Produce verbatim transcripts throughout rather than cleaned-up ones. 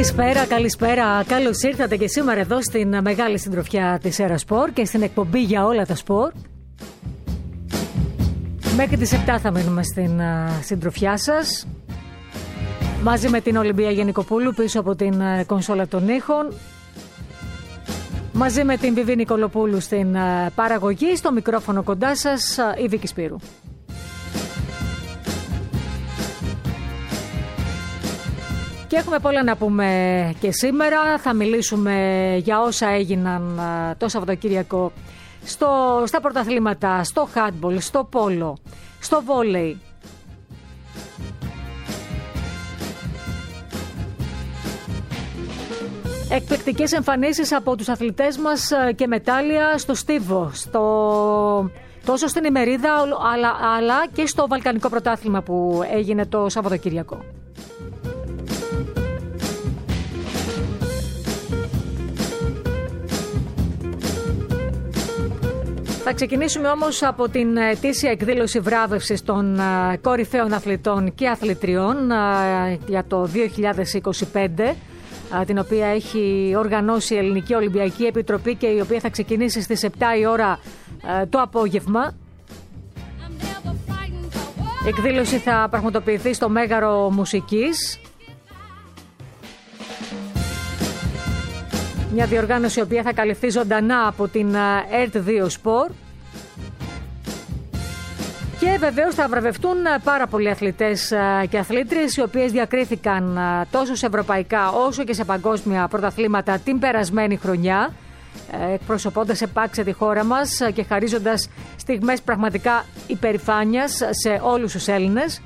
Καλησπέρα, καλησπέρα. Καλώς ήρθατε και σήμερα εδώ στην μεγάλη συντροφιά της Έρα Σπορ και στην εκπομπή για όλα τα σπορ. Μέχρι τις επτά θα μείνουμε στην συντροφιά σας. Μαζί με την Ολυμπία Γενικοπούλου πίσω από την κονσόλα των ήχων. Μαζί με την Βιβί Νικολοπούλου στην παραγωγή. Στο μικρόφωνο κοντά σας η Βίκη Σπύρου. Και έχουμε πολλά να πούμε και σήμερα. Θα μιλήσουμε για όσα έγιναν το Σαββατοκύριακο στο, στα πρωταθλήματα, στο handball, στο πόλο, στο βόλεϊ. Εκπληκτικές εμφανίσεις από τους αθλητές μας και μετάλλια στο στίβο, στο, τόσο στην ημερίδα αλλά, αλλά και στο βαλκανικό πρωτάθλημα που έγινε το Σαββατοκύριακο. Θα ξεκινήσουμε όμως από την ετήσια εκδήλωση βράβευσης των κορυφαίων αθλητών και αθλητριών για το δύο χιλιάδες είκοσι πέντε, την οποία έχει οργανώσει η Ελληνική Ολυμπιακή Επιτροπή και η οποία θα ξεκινήσει στις επτά η ώρα το απόγευμα. Η εκδήλωση θα πραγματοποιηθεί στο Μέγαρο Μουσικής. Μια διοργάνωση η οποία θα καλυφθεί ζωντανά από την ΕΡΤ δύο Σπορ. Και βεβαίως θα βραβευτούν πάρα πολλοί αθλητές και αθλήτριες οι οποίες διακρίθηκαν τόσο σε ευρωπαϊκά όσο και σε παγκόσμια πρωταθλήματα την περασμένη χρονιά, εκπροσωπώντας επάξια τη χώρα μας και χαρίζοντας στιγμές πραγματικά υπερηφάνειας σε όλους τους Έλληνες.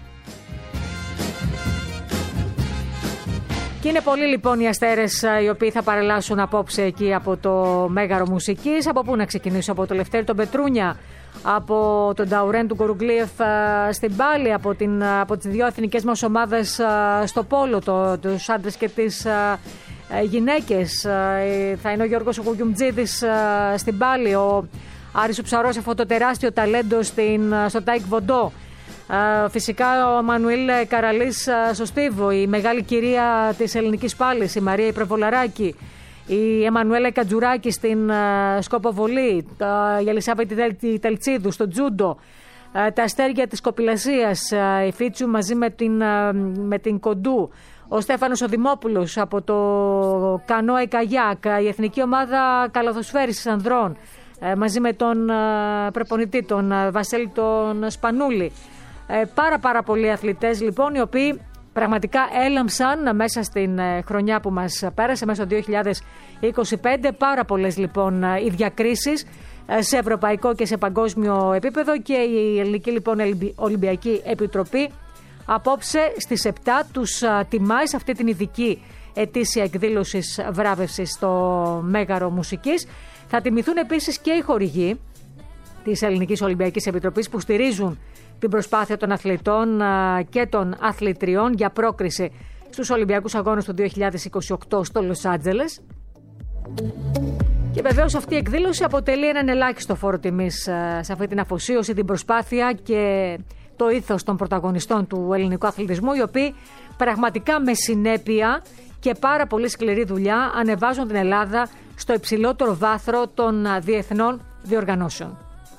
Και είναι πολλοί λοιπόν οι αστέρες οι οποίοι θα παρελάσουν απόψε εκεί από το Μέγαρο Μουσικής. Από πού να ξεκινήσω? Από το Λευτέρη τον Πετρούνια, από τον Νταουρέν του Κορουγκλίεφ στην Πάλη, από, την, από τις δύο εθνικές μας ομάδες στο πόλο, το, τους άντρες και τις γυναίκες. Θα είναι ο Γιώργος Γουγιουμτζίδης στην Πάλη, ο Άρης Ψαρός, αυτό το τεράστιο ταλέντο στην, στο Τάικ Βοντό. Φυσικά ο Μανουήλ Καραλής στο στίβο, η μεγάλη κυρία της ελληνικής πάλης, η Μαρία Υπρεβολαράκη, η Εμμανουέλα Κατζουράκη στην σκοποβολή, η Ελισάβετ Τελτσίδου στο τζούντο, τα αστέρια της κοπηλασίας, η Φίτσου μαζί με την, με την Κοντού, ο Στέφανος ο Δημόπουλος από το Κανόε Καγιάκ, η εθνική ομάδα καλαθοσφαίρισης ανδρών μαζί με τον προπονητή τον Βασίλη τον Σπανούλη. Πάρα πάρα πολλοί αθλητές λοιπόν οι οποίοι πραγματικά έλαμψαν μέσα στην χρονιά που μας πέρασε, μέσα στο δύο χιλιάδες είκοσι πέντε. Πάρα πολλές λοιπόν οι διακρίσεις σε ευρωπαϊκό και σε παγκόσμιο επίπεδο και η Ελληνική λοιπόν Ολυμπιακή Επιτροπή απόψε στις επτά τους τιμάει σε αυτή την ειδική ετήσια εκδήλωση βράβευσης στο Μέγαρο Μουσικής. Θα τιμηθούν επίσης και οι χορηγοί της Ελληνικής Ολυμπιακής Επιτροπής που στηρίζουν την προσπάθεια των αθλητών και των αθλητριών για πρόκριση στους Ολυμπιακούς Αγώνες του δύο χιλιάδες είκοσι οκτώ στο Λος Άντζελες. Και βεβαίως αυτή η εκδήλωση αποτελεί έναν ελάχιστο φόρο τιμής σε αυτή την αφοσίωση, την προσπάθεια και το ήθος των πρωταγωνιστών του ελληνικού αθλητισμού, οι οποίοι πραγματικά με συνέπεια και πάρα πολύ σκληρή δουλειά ανεβάζουν την Ελλάδα στο υψηλότερο βάθρο των διεθνών διοργανώσεων.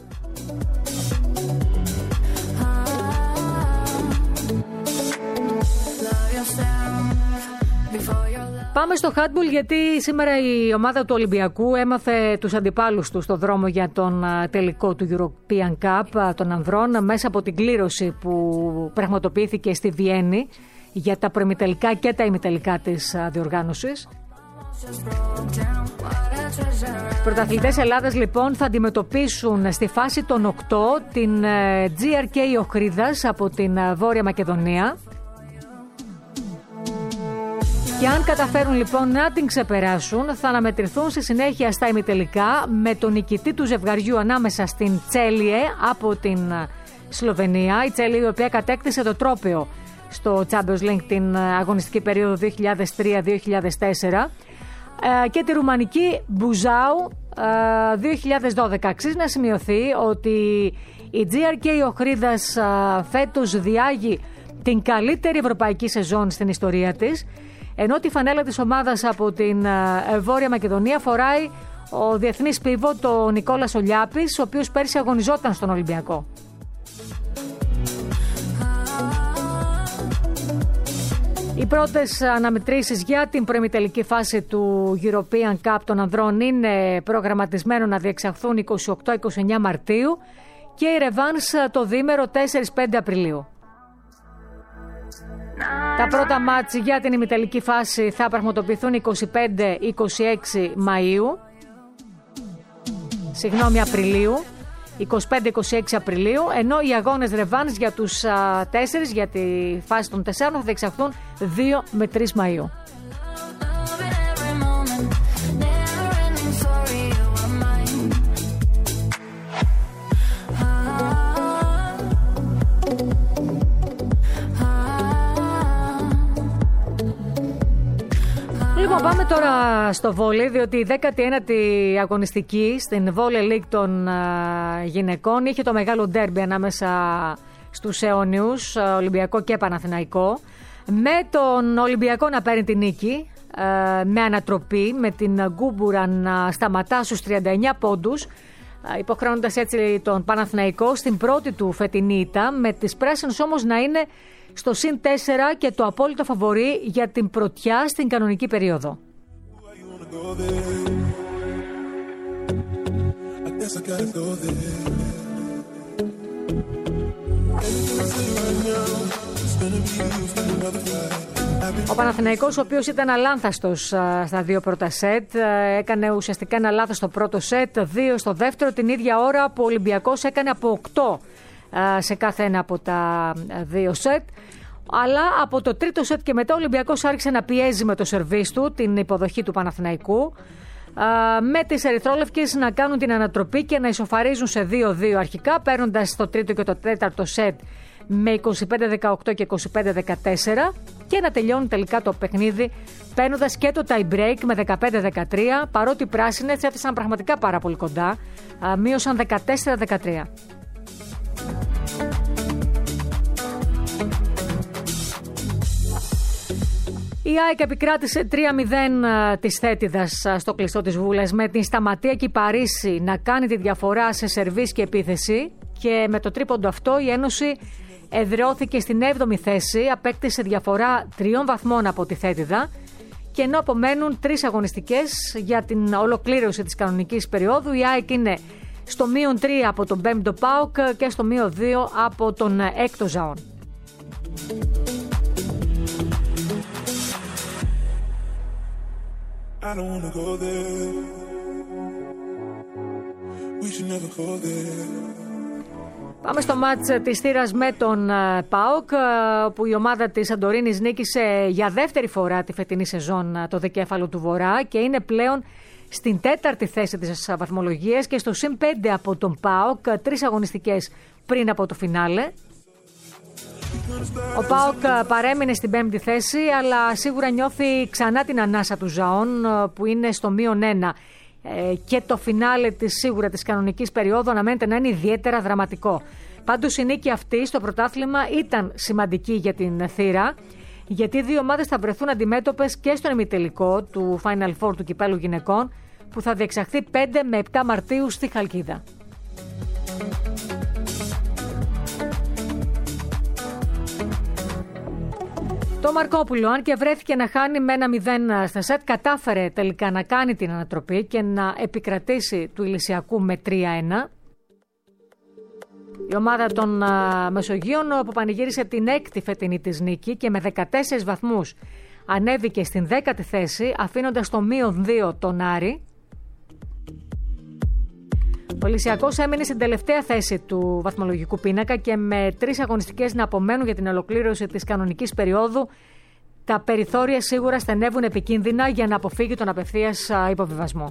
Πάμε στο handball, γιατί σήμερα η ομάδα του Ολυμπιακού έμαθε τους αντιπάλους του στο δρόμο για τον τελικό του European Cup των ανδρών μέσα από την κλήρωση που πραγματοποιήθηκε στη Βιέννη για τα προημιτελικά και τα ημιτελικά της διοργάνωσης. Οι πρωταθλητές Ελλάδας λοιπόν θα αντιμετωπίσουν στη φάση των οκτώ την τζι αρ κέι Οχρίδας από την Βόρεια Μακεδονία. Και αν καταφέρουν λοιπόν να την ξεπεράσουν, θα αναμετρηθούν στη συνέχεια στα ημιτελικά με τον νικητή του ζευγαριού ανάμεσα στην Τσέλιε από την Σλοβενία. Η Τσέλιε η οποία κατέκτησε το τρόπαιο στο Champions League την αγωνιστική περίοδο δύο χιλιάδες τρία δύο χιλιάδες τέσσερα και τη ρουμανική Μπουζάου δύο χιλιάδες δώδεκα. Αξίζει να σημειωθεί ότι η τζι αρ κέι Οχρίδας φέτος διάγει την καλύτερη ευρωπαϊκή σεζόν στην ιστορία της. Ενώ τη φανέλα της ομάδας από την Βόρεια Μακεδονία φοράει ο διεθνής πίβοτ ο Νικόλας Ολιάπης, ο οποίος πέρσι αγωνιζόταν στον Ολυμπιακό. Οι πρώτες αναμετρήσεις για την προημιτελική φάση του European Cup των ανδρών είναι προγραμματισμένο να διεξαχθούν είκοσι οκτώ είκοσι εννέα Μαρτίου και η ρεβάνς το διήμερο τέσσερα πέντε Απριλίου. Τα πρώτα μάτς για την ημιτελική φάση θα πραγματοποιηθούν είκοσι πέντε είκοσι έξι Μαΐου, συγγνώμη Απριλίου, είκοσι πέντε είκοσι έξι Απριλίου, ενώ οι αγώνες ρεβάνς για τους τέσσερις, για τη φάση των τεσσάρων, θα διεξαχθούν δύο με τρεις Μαΐου. Λοιπόν, πάμε τώρα στο βόλεϊ, διότι η δέκατη ένατη αγωνιστική στην Volley League των γυναικών είχε το μεγάλο ντέρμπι ανάμεσα στους αιώνιους, Ολυμπιακό και Παναθηναϊκό, με τον Ολυμπιακό να παίρνει την νίκη με ανατροπή, με την Γκούμπουρα να σταματά στους τριάντα εννέα πόντους, υποχρεώνοντας έτσι τον Παναθηναϊκό στην πρώτη του φετινή ήττα, με τις πράσινες όμως να είναι στο συν τέσσερα και το απόλυτο φαβορί για την πρωτιά στην κανονική περίοδο. Ο Παναθηναϊκός, ο οποίος ήταν αλάνθαστος στα δύο πρώτα σετ, έκανε ουσιαστικά ένα λάθος στο πρώτο σετ, δύο στο δεύτερο, την ίδια ώρα που ο Ολυμπιακός έκανε από οκτώ σε κάθε ένα από τα δύο σετ. Αλλά από το τρίτο σετ και μετά ο Ολυμπιακός άρχισε να πιέζει με το σερβίς του την υποδοχή του Παναθηναϊκού, με τις ερυθρόλευκες να κάνουν την ανατροπή και να ισοφαρίζουν σε δύο δύο αρχικά, παίρνοντας το τρίτο και το τέταρτο σετ με είκοσι πέντε δεκαοκτώ και είκοσι πέντε δεκατέσσερα και να τελειώνουν τελικά το παιχνίδι παίρνοντας και το tie break με δεκαπέντε δεκατρία, παρότι οι πράσινες έφτασαν πραγματικά πάρα πολύ κοντά, μείωσαν δεκατέσσερα δεκατρία. Η ΑΕΚ επικράτησε τρία μηδέν της Θέτιδας στο κλειστό της Βούλας, με την Σταματία και η Παρίσι να κάνει τη διαφορά σε σερβίς και επίθεση, και με το τρίποντο αυτό η Ένωση εδραιώθηκε στην έβδομη θέση, απέκτησε διαφορά τριών βαθμών από τη Θέτιδα, και ενώ απομένουν τρεις αγωνιστικές για την ολοκλήρωση της κανονικής περίοδου, η ΑΕΚ είναι στο μείον τρία από τον πέμπτο ΠΑΟΚ και στο μείον δύο από τον έκτο ΖΑΟΝ. I don't wanna go there. We should never go there. Πάμε στο μάτς της θύρας με τον ΠΑΟΚ, όπου η ομάδα της Σαντορίνης νίκησε για δεύτερη φορά τη φετινή σεζόν το δικέφαλο του Βορρά και είναι πλέον στην τέταρτη θέση της βαθμολογίας και στο συν πέντε από τον ΠΑΟΚ, τρεις αγωνιστικές πριν από το φινάλε. Ο ΠΑΟΚ παρέμεινε στην πέμπτη θέση, αλλά σίγουρα νιώθει ξανά την ανάσα του ΖΑΟΝ, που είναι στο μείον ένα, και το φινάλε της σίγουρα της κανονικής περίοδου αναμένεται να είναι ιδιαίτερα δραματικό. Πάντως η νίκη αυτή στο πρωτάθλημα ήταν σημαντική για την θύρα, γιατί οι δύο ομάδες θα βρεθούν αντιμέτωπες και στον ημιτελικό του Final Four του Κυπέλλου Γυναικών, που θα διεξαχθεί πέντε με επτά Μαρτίου στη Χαλκίδα. Το Μαρκόπουλο, αν και βρέθηκε να χάνει με ένα μηδέν στα σετ, κατάφερε τελικά να κάνει την ανατροπή και να επικρατήσει του Ηλυσιακού με τρία ένα. Η ομάδα των Μεσογείων, που πανηγύρισε την έκτη φετινή της νίκη και με δεκατέσσερις βαθμούς ανέβηκε στην δέκατη θέση, αφήνοντας το μείον δύο τον Άρη. Ο Ηλυσιακός έμεινε στην τελευταία θέση του βαθμολογικού πίνακα και με τρεις αγωνιστικές να απομένουν για την ολοκλήρωση της κανονικής περίοδου, τα περιθώρια σίγουρα στενεύουν επικίνδυνα για να αποφύγει τον απευθείας υποβιβασμό.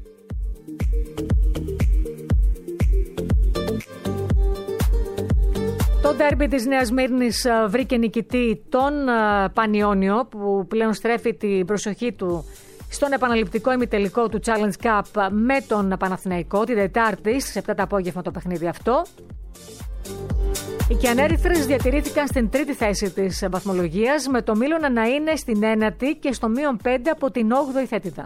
Το ντέρμπι της Νέας Μύρνης βρήκε νικητή τον Πανιόνιο, που πλέον στρέφει την προσοχή του στον επαναληπτικό ημιτελικό του Challenge Cup με τον Παναθηναϊκό την Τετάρτη στις επτά το απόγευμα το παιχνίδι αυτό. Οι Κιανέριθρες διατηρήθηκαν στην τρίτη θέση της βαθμολογίας, με το Μίλωνα να είναι στην ένατη και στο μείον πέντε από την όγδοη θέτιδα.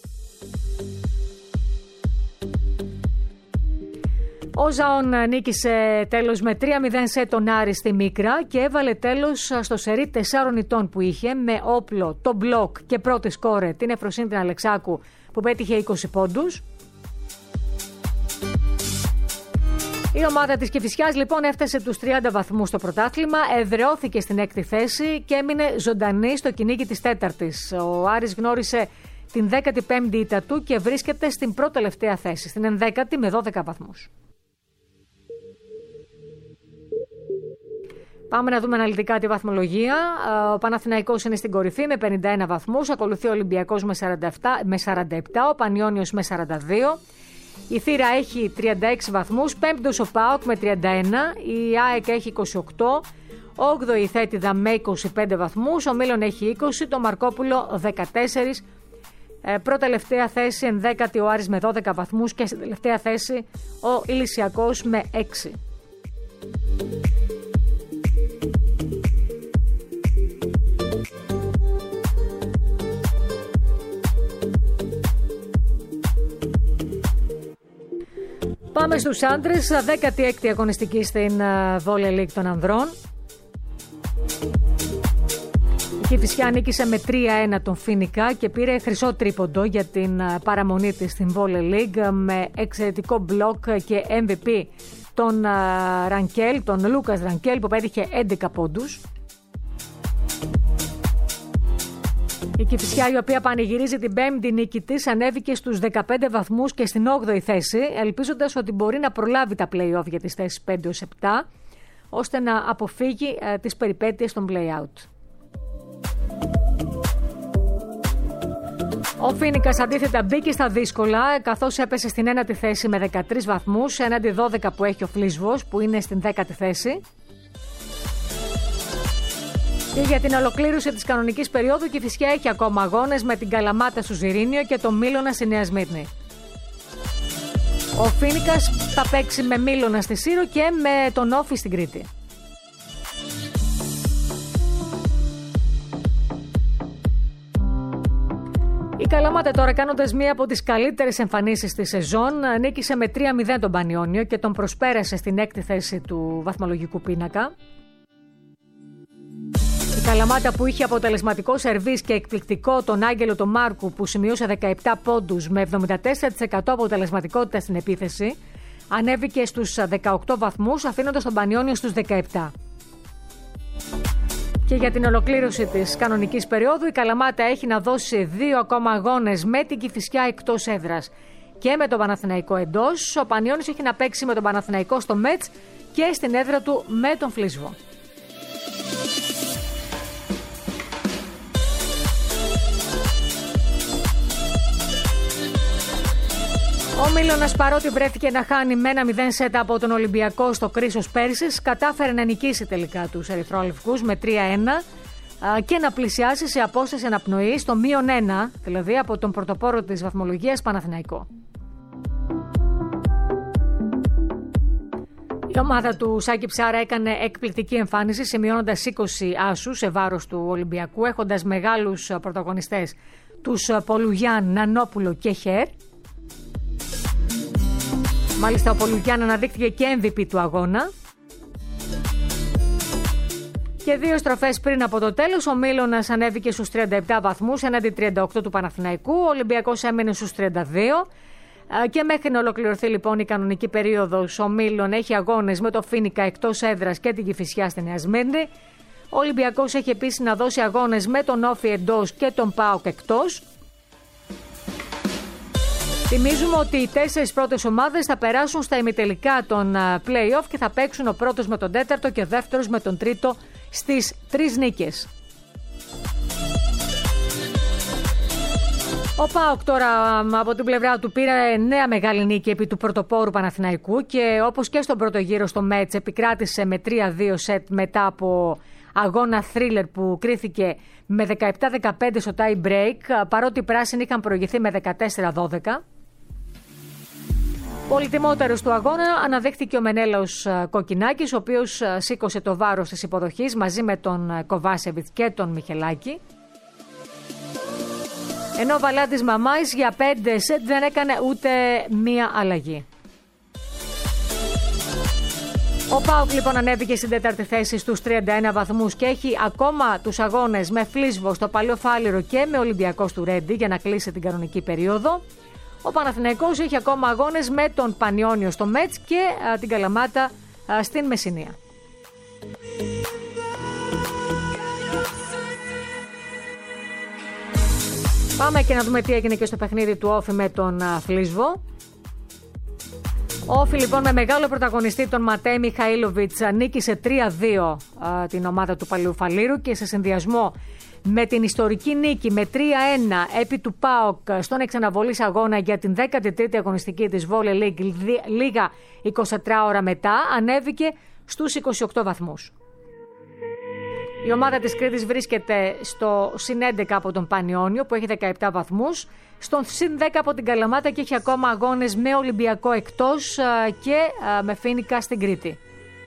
Ο Ζαόν νίκησε τέλος με τρία μηδέν σε τον Άρη στη Μίκρα και έβαλε τέλος στο σερί τεσσάρων ηττών που είχε, με όπλο το μπλοκ και πρώτη σκόρε την Εφροσύνη την Αλεξάκου που πέτυχε είκοσι πόντους. Η ομάδα της Κηφισιάς λοιπόν έφτασε τους τριάντα βαθμούς στο πρωτάθλημα, εδραιώθηκε στην έκτη θέση και έμεινε ζωντανή στο κυνήγι της τέταρτης. Ο Άρης γνώρισε την δέκατη πέμπτη ήττα του και βρίσκεται στην πρώτη τελευταία θέση, στην ενδέκατη με δώδεκα βαθμούς. Πάμε να δούμε αναλυτικά τη βαθμολογία. Ο Παναθηναϊκός είναι στην κορυφή με πενήντα ένα βαθμούς, ακολουθεί ο Ολυμπιακός με σαράντα επτά, ο Πανιώνιος με σαράντα δύο. Η Θύρα έχει τριάντα έξι βαθμούς, πέμπτος ο ΠΑΟΚ με τριάντα ένα, η ΑΕΚ έχει είκοσι οκτώ, όγδοη η Θέτιδα με είκοσι πέντε βαθμούς, ο Μήλων έχει είκοσι, το Μαρκόπουλο δεκατέσσερα, ε, πρώτη τελευταία θέση ενδέκατη ο Άρης με δώδεκα βαθμούς και στην τελευταία θέση ο Ηλυσιακός με έξι. Πάμε στους άντρες, δέκατη έκτη αγωνιστική στην Volley League των ανδρών. Η Κηφισιά νίκησε με τρία ένα τον Φοίνικα και πήρε χρυσό τρίποντο για την παραμονή της στην Volley League με εξαιρετικό μπλοκ και εμ βι πι τον Ρανκέλ, τον Λούκας Ρανκέλ που πέτυχε έντεκα πόντους. Η Κηφισιά, η οποία πανηγυρίζει την πέμπτη νίκη της, ανέβηκε στους δεκαπέντε βαθμούς και στην όγδοη θέση, ελπίζοντας ότι μπορεί να προλάβει τα play-off για τις θέσεις πέντε έως επτά, ώστε να αποφύγει ε, τις περιπέτειες των play-out. Ο Φοίνικας αντίθετα μπήκε στα δύσκολα, καθώς έπεσε στην ένατη θέση με δεκατρείς βαθμούς, έναντι δώδεκα που έχει ο Φλίσβος, που είναι στην δέκατη θέση. Και για την ολοκλήρωση της κανονικής περίοδου, η Κηφισιά έχει ακόμα αγώνες με την Καλαμάτα στο Ζιρήνιο και το Μήλωνα στη Νέα Σμύρνη. Ο Φοίνικας θα παίξει με Μήλωνα στη Σύρο και με τον Όφη στην Κρήτη. Η Καλαμάτα τώρα, κάνοντας μία από τις καλύτερες εμφανίσεις της σεζόν, νίκησε με τρία μηδέν τον Πανιώνιο και τον προσπέρασε στην έκτη θέση του βαθμολογικού πίνακα. Η Καλαμάτα, που είχε αποτελεσματικό σερβίς και εκπληκτικό τον Άγγελο τον Μάρκου, που σημειώσε δεκαεπτά πόντους με εβδομήντα τέσσερα τοις εκατό αποτελεσματικότητα στην επίθεση, ανέβηκε στους δεκαοκτώ βαθμούς, αφήνοντας τον Πανιώνιο στους δεκαεπτά. Και για την ολοκλήρωση της κανονικής περίοδου, η Καλαμάτα έχει να δώσει δύο ακόμα αγώνες με την Κηφισιά εκτός έδρας και με τον Παναθηναϊκό εντός. Ο Πανιώνιος έχει να παίξει με τον Παναθηναϊκό στο Μέτς και στην έδρα του με τον Φλίσβο. Ο Μήλωνας, παρότι βρέθηκε να χάνει με ένα μηδέν σετ από τον Ολυμπιακό στο Κρίσος πέρσις, κατάφερε να νικήσει τελικά τους ερυθρόλευκους με τρία ένα και να πλησιάσει σε απόσταση αναπνοής στο μείον ένα, δηλαδή από τον πρωτοπόρο της βαθμολογίας Παναθηναϊκό. Η ομάδα του Σάκη Ψάρα έκανε εκπληκτική εμφάνιση, σημειώνοντας είκοσι άσους σε βάρος του Ολυμπιακού, έχοντας μεγάλους πρωταγωνιστές τους Πολουγιάν, Νανόπουλο και Χέρ. Μάλιστα ο Πολουγιάν αναδείχθηκε και εμ βι πι του αγώνα. Και δύο στροφές πριν από το τέλος, ο Μήλωνας ανέβηκε στους τριάντα επτά βαθμούς έναντι τριάντα οκτώ του Παναθηναϊκού, ο Ολυμπιακός έμεινε στους τριάντα δύο. Και μέχρι να ολοκληρωθεί λοιπόν η κανονική περίοδος, ο Μήλων έχει αγώνες με το Φοίνικα εκτός έδρας και την Κηφισιά στη Νέα Σμύρνη. Ο Ολυμπιακός έχει επίσης να δώσει αγώνες με τον Όφη εντός και τον ΠΑΟΚ εκτός. Θυμίζουμε ότι οι τέσσερις πρώτες ομάδες θα περάσουν στα ημιτελικά των play-off και θα παίξουν ο πρώτος με τον τέταρτο και ο δεύτερος με τον τρίτο στις τρεις νίκες. Ο ΠΑΟΚ τώρα από την πλευρά του πήρε νέα μεγάλη νίκη επί του πρωτοπόρου Παναθηναϊκού και όπως και στον πρώτο γύρο στο Μέτς επικράτησε με τρία δύο σετ μετά από αγώνα θρίλερ που κρίθηκε με δεκαεπτά δεκαπέντε στο tie break, παρότι οι πράσινοι είχαν προηγηθεί με δεκατέσσερα δώδεκα. Πολυτιμότερος του αγώνα αναδείχθηκε ο Μενέλαος Κοκκινάκης, ο οποίος σήκωσε το βάρος της υποδοχής μαζί με τον Κοβάσεβιτς και τον Μιχελάκη. Ενώ ο Βαλάντης Μαμάης για πέντε σετ δεν έκανε ούτε μία αλλαγή. Ο ΠΑΟΚ λοιπόν ανέβηκε στην τέταρτη θέση στους τριάντα ένα βαθμούς και έχει ακόμα τους αγώνες με Φλίσβο στο Παλαιό Φάληρο και με Ολυμπιακό του Ρέντι για να κλείσει την κανονική περίοδο. Ο Παναθηναϊκός έχει ακόμα αγώνες με τον Πανιόνιο στο Μέτς και α, την Καλαμάτα α, στην Μεσσηνία. Πάμε και να δούμε τι έγινε και στο παιχνίδι του Όφη με τον α, Φλίσβο. Ο Όφη λοιπόν με μεγάλο πρωταγωνιστή τον Ματέι Μιχαήλοβιτς νίκησε τρία δύο α, την ομάδα του Παλαιού Φαλήρου και σε συνδυασμό με την ιστορική νίκη με τρία ένα επί του ΠΑΟΚ στον εξαναβολής αγώνα για την δέκατη τρίτη αγωνιστική της Volley League λίγα εικοσιτρία ώρα μετά ανέβηκε στους είκοσι οκτώ βαθμούς. Η ομάδα της Κρήτης βρίσκεται στο συν έντεκα από τον Πανιόνιο που έχει δεκαεπτά βαθμούς, στον συν δέκα από την Καλαμάτα και έχει ακόμα αγώνες με Ολυμπιακό εκτός και με Φίνικα στην Κρήτη.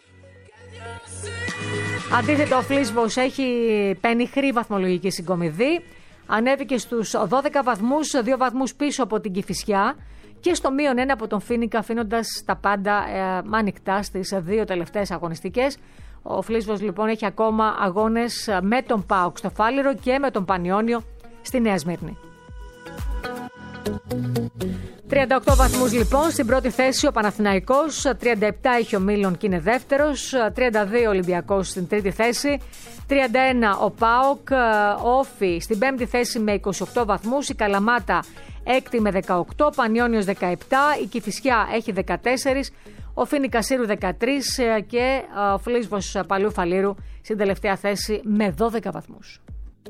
Αντίθετα, ο Φλίσβος έχει πενιχρή βαθμολογική συγκομιδή, ανέβηκε στους δώδεκα βαθμούς, δύο βαθμούς πίσω από την Κηφισιά και στο μείον ένα από τον Φίνικα, αφήνοντας τα πάντα ε, ανοιχτά στις δύο τελευταίες αγωνιστικές. Ο Φλίσβος λοιπόν έχει ακόμα αγώνες με τον ΠΑΟΚ στο Φάληρο και με τον Πανιόνιο στη Νέα Σμύρνη. τριάντα οκτώ βαθμούς λοιπόν στην πρώτη θέση ο Παναθηναϊκός, τριάντα επτά έχει ο Μίλον και είναι δεύτερος, τριάντα δύο ο Ολυμπιακός στην τρίτη θέση, τριάντα ένα ο ΠΑΟΚ, ο Όφη στην πέμπτη θέση με είκοσι οκτώ βαθμούς, η Καλαμάτα έκτη με δεκαοκτώ, ο Πανιόνιος δεκαεπτά, η Κηφισιά έχει δεκατέσσερα, ο Φίνικα Σύρου δεκατρία και ο Φλίσβος Παλαιού Φαλήρου στην τελευταία θέση με δώδεκα βαθμούς.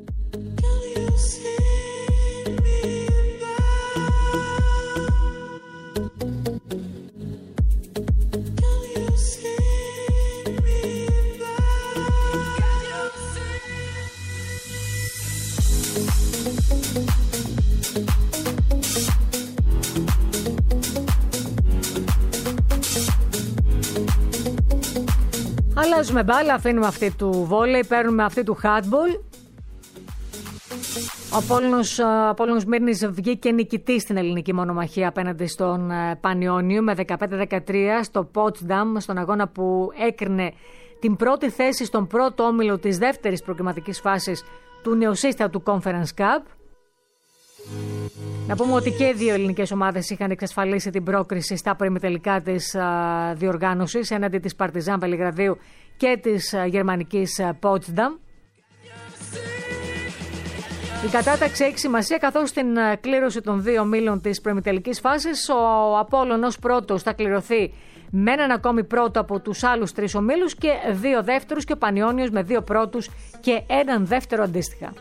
Αλλάζουμε μπάλα, αφήνουμε αυτή του βόλεϊ, παίρνουμε αυτή του handball. Ο Απόλλωνος, Απόλλωνος Μύρνης βγήκε νικητή στην ελληνική μονομαχία απέναντι στον Πανιόνιο με δεκαπέντε δεκατρία στο Πότσταμ, στον αγώνα που έκρινε την πρώτη θέση στον πρώτο όμιλο της δεύτερης προκριματικής φάσης του νεοσύστατου Conference Cup. Να πούμε ότι και οι δύο ελληνικές ομάδες είχαν εξασφαλίσει την πρόκριση στα προημιτελικά της διοργάνωσης έναντι της Παρτιζάν Βελιγραδίου και της γερμανικής Πότσταμ. Η κατάταξη έχει σημασία καθώς στην κλήρωση των δύο ομίλων της προημιτελικής φάσης ο Απόλλωνος πρώτος θα κληρωθεί με έναν ακόμη πρώτο από τους άλλους τρεις ομίλους και δύο δεύτερους και ο Πανιόνιος με δύο πρώτους και έναν δεύτερο αντίστοιχα.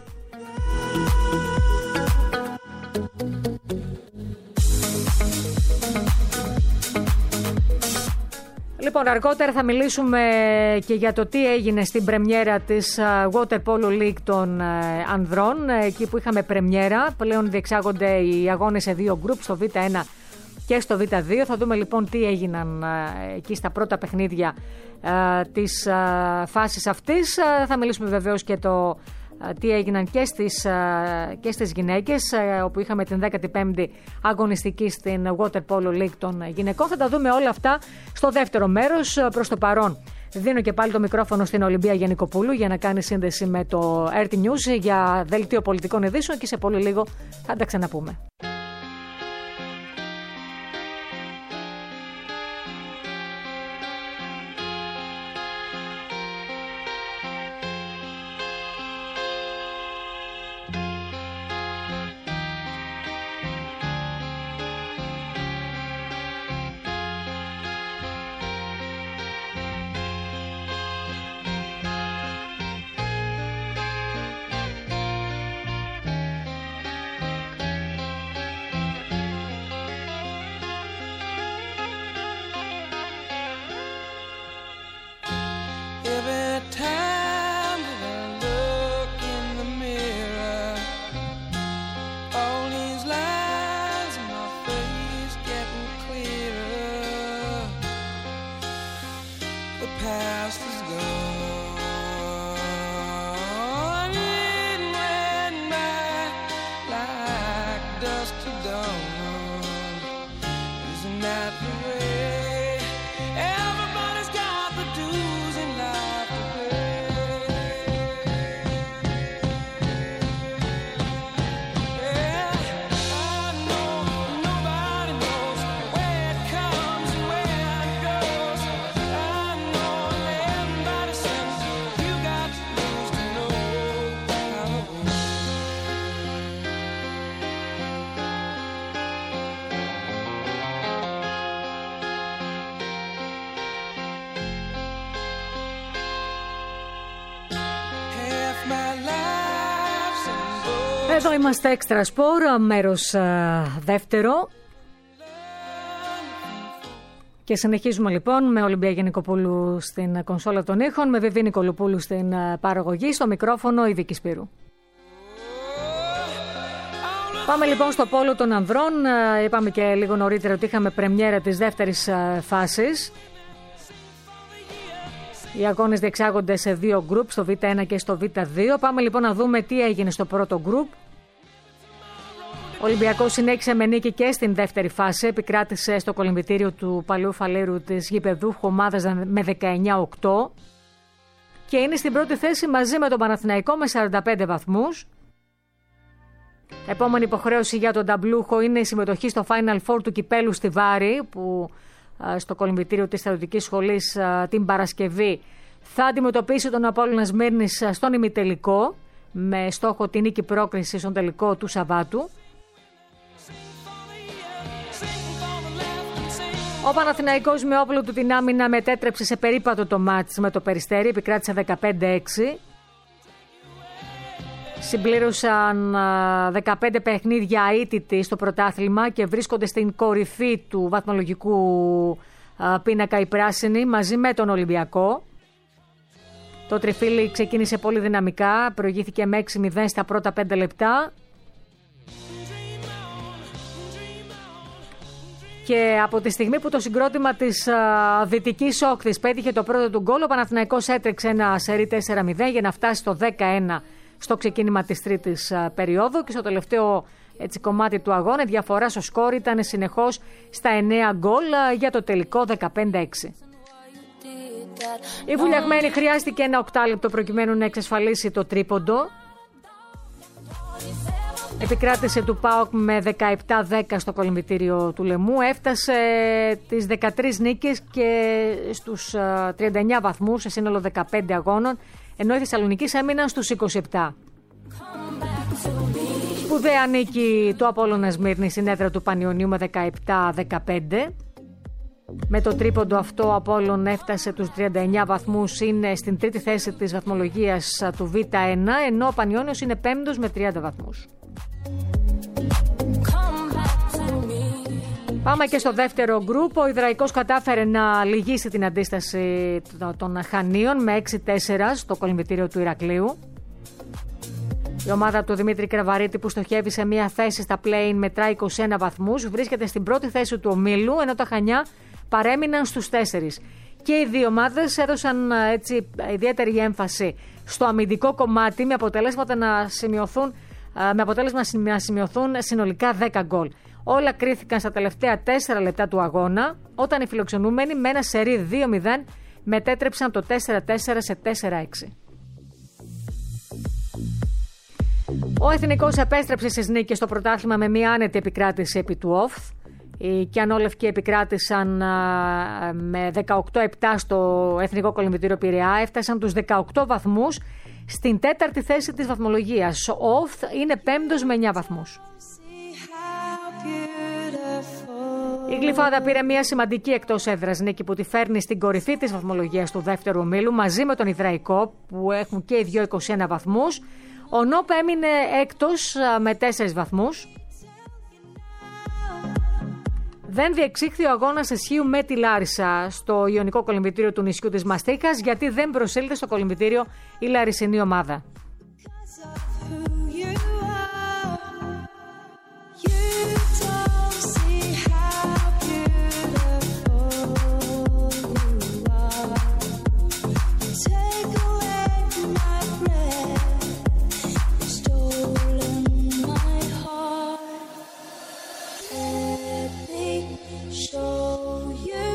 Λοιπόν, αργότερα θα μιλήσουμε και για το τι έγινε στην πρεμιέρα της Water Polo League των ανδρών, εκεί που είχαμε πρεμιέρα. Πλέον διεξάγονται οι αγώνες σε δύο γκρουπ, στο β ένα και στο β δύο. Θα δούμε λοιπόν τι έγιναν εκεί στα πρώτα παιχνίδια της φάσης αυτής. Θα μιλήσουμε βεβαίως και το τι έγιναν και στις, και στις γυναίκες, όπου είχαμε την δέκατη πέμπτη αγωνιστική στην Water Polo League των γυναικών. Θα τα δούμε όλα αυτά στο δεύτερο μέρος. Προς το παρόν δίνω και πάλι το μικρόφωνο στην Ολυμπία Γενικοπούλου για να κάνει σύνδεση με το αρ τι News για δελτίο πολιτικών ειδήσεων και σε πολύ λίγο θα τα ξαναπούμε. Isn't that the way? Everybody's got the dues in life to pay. Yeah, I know nobody knows where it comes and where it goes. I know everybody says you got to lose to know how it goes. Εδώ είμαστε Extra Sport, μέρος α, δεύτερο. Και συνεχίζουμε λοιπόν με Ολυμπία Γενικοπούλου στην κονσόλα των ήχων, με Βιβί Νικολοπούλου στην α, παραγωγή, στο μικρόφωνο η Βίκη Σπύρου. Πάμε λοιπόν στο πόλο των ανδρών. Α, είπαμε και λίγο νωρίτερα ότι είχαμε πρεμιέρα της δεύτερης α, φάσης. Οι αγώνες διεξάγονται σε δύο γκρουπ, στο β ένα και στο β δύο. Πάμε λοιπόν να δούμε τι έγινε στο πρώτο γκρουπ. Ο Ολυμπιακός συνέχισε με νίκη και στην δεύτερη φάση. Επικράτησε στο κολυμβητήριο του Παλαιού Φαλήρου της γηπεδούχου ομάδας με δεκαεννιά οκτώ. Και είναι στην πρώτη θέση μαζί με τον Παναθηναϊκό με σαράντα πέντε βαθμούς. Επόμενη υποχρέωση για τον ταμπλούχο είναι η συμμετοχή στο Final Four του Κυπέλου στη Βάρη, που στο κολυμβητήριο της Στρατιωτικής Σχολής την Παρασκευή θα αντιμετωπίσει τον Απόλλωνα Σμύρνης στον ημιτελικό, με στόχο την νίκη πρόκριση στον τελικό του Σαββάτου. Ο Παναθηναϊκός με όπλο του την άμυνα μετέτρεψε σε περίπατο το μάτς με το Περιστέρι, επικράτησε δεκαπέντε έξι. Συμπλήρωσαν δεκαπέντε παιχνίδια αίτητοι στο πρωτάθλημα και βρίσκονται στην κορυφή του βαθμολογικού πίνακα οι πράσινοι μαζί με τον Ολυμπιακό. Το τριφύλι ξεκίνησε πολύ δυναμικά, προηγήθηκε με έξι μηδέν στα πρώτα πέντε λεπτά. Και από τη στιγμή που το συγκρότημα της α, Δυτικής Όχθης πέτυχε το πρώτο του γκολ, ο Παναθηναϊκός έτρεξε ένα σερί τέσσερα μηδέν για να φτάσει στο δέκα ένα στο ξεκίνημα της τρίτης α, περίοδου, και στο τελευταίο έτσι, κομμάτι του αγώνα η διαφορά στο σκόρ ήταν συνεχώς στα εννέα γκολ α, για το τελικό δεκαπέντε έξι. Η βουλιαγμένη χρειάστηκε ένα οκτάλεπτο προκειμένου να εξασφαλίσει το τρίποντο. Επικράτησε του ΠΑΟΚ με δεκαεπτά δέκα στο κολυμβητήριο του Λεμού. Έφτασε τις δεκατρείς νίκες και στους τριάντα εννέα βαθμούς σε σύνολο δεκαπέντε αγώνων, ενώ οι Θεσσαλονικείς έμειναν στους είκοσι επτά. Σπουδαία νίκη του Απόλλωνα Σμύρνη στην έδρα του Πανιωνίου με δεκαεπτά δεκαπέντε. Με το τρίποντο αυτό ο Απόλλων έφτασε τους τριάντα εννέα βαθμούς, είναι στην τρίτη θέση της βαθμολογίας του β ένα, ενώ ο Πανιώνιος είναι πέμπτος με τριάντα βαθμούς. Πάμε και στο δεύτερο γκρουπ. Ο Ιδραϊκός κατάφερε να λυγίσει την αντίσταση των Χανίων με έξι τέσσερα στο κολυμβητήριο του Ηρακλείου. Η ομάδα του Δημήτρη Κραβαρίτη, που στοχεύει σε μια θέση στα play-in, μετρά είκοσι ένα βαθμούς, βρίσκεται στην πρώτη θέση του ομίλου, ενώ τα Χανιά παρέμειναν στους τέσσερις. Και οι δύο ομάδες έδωσαν έτσι ιδιαίτερη έμφαση στο αμυντικό κομμάτι, με αποτελέσματα να σημειωθούν, με αποτέλεσμα να σημειωθούν συνολικά δέκα γκολ. Όλα κρίθηκαν στα τελευταία τέσσερα λεπτά του αγώνα, όταν οι φιλοξενούμενοι με ένα σερί δύο μηδέν μετέτρεψαν το τέσσερα τέσσερα σε τέσσερα έξι. Ο Εθνικός επέστρεψε στις νίκες στο πρωτάθλημα με μια άνετη επικράτηση επί του ΟΦΘ. Οι Κιανόλευκοι επικράτησαν με δεκαοκτώ επτά στο Εθνικό Κολυμβητήριο Πειραιά, έφτασαν τους δεκαοκτώ βαθμούς στην τέταρτη θέση της βαθμολογίας. Ο ΟΦΘ είναι πέμπτος με εννέα βαθμούς. Η Γλυφάδα πήρε μια σημαντική εκτός έδρας νίκη που τη φέρνει στην κορυφή της βαθμολογίας του δεύτερου ομίλου μαζί με τον Ιδραϊκό, που έχουν και οι δυο είκοσι ένα βαθμούς. Ο ΝΟΠ έμεινε έκτος με τέσσερις βαθμούς. Δεν διεξήχθη ο αγώνας Εσχύου με τη Λάρισα στο Ιωνικό Κολυμβητήριο του νησιού της Μαστίκας, γιατί δεν προσήλθε στο κολυμβητήριο η λαρισινή ομάδα. Let me show you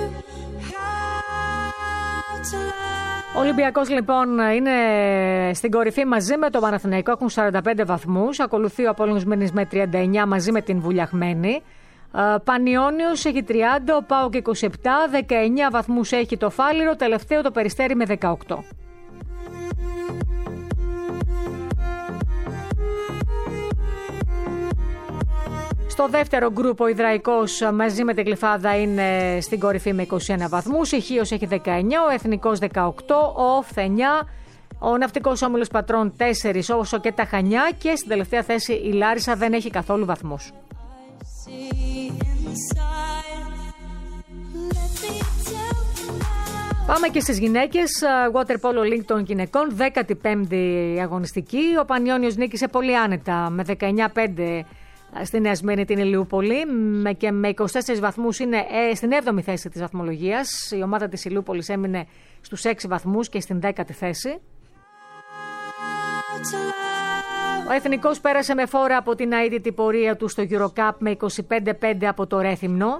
how to love. Ο Ολυμπιακός λοιπόν είναι στην κορυφή μαζί με το Παναθηναϊκό, έχουν σαράντα πέντε βαθμούς. Ακολουθεί ο Απόλλωνας Μήνης με τριάντα εννιά μαζί με την Βουλιαγμένη. Πανιώνιος έχει τριάντα, ο ΠΑΟΚ είκοσι επτά, δεκαεννιά βαθμούς έχει το Φάληρο, τελευταίο το Περιστέρι με δεκαοκτώ. Στο δεύτερο γκρουπ ο Ιδραϊκός μαζί με την Γλυφάδα είναι στην κορυφή με είκοσι ένα βαθμούς, η Χίος έχει δεκαεννιά, ο Εθνικός δεκαοκτώ, ο ΟΦ εννιά, ο Ναυτικός Όμιλος Πατρών τέσσερα, όσο και τα Χανιά, και στην τελευταία θέση η Λάρισα δεν έχει καθόλου βαθμούς. Πάμε και στις γυναίκες. Water Polo League των γυναικών, δέκατη πέμπτη αγωνιστική. Ο Πανιώνιος νίκησε πολύ άνετα με δεκαεννιά πέντε στη Νέα Σμύρνη την Ηλιούπολη και με είκοσι τέσσερις βαθμούς είναι στην έβδομη θέση της βαθμολογίας. Η ομάδα της Ηλιούπολης έμεινε στους έξι βαθμούς και στην δέκατη θέση. Ο Εθνικός πέρασε με φόρα από την αίτητη πορεία του στο Eurocup με είκοσι πέντε πέντε από το Ρέθυμνο.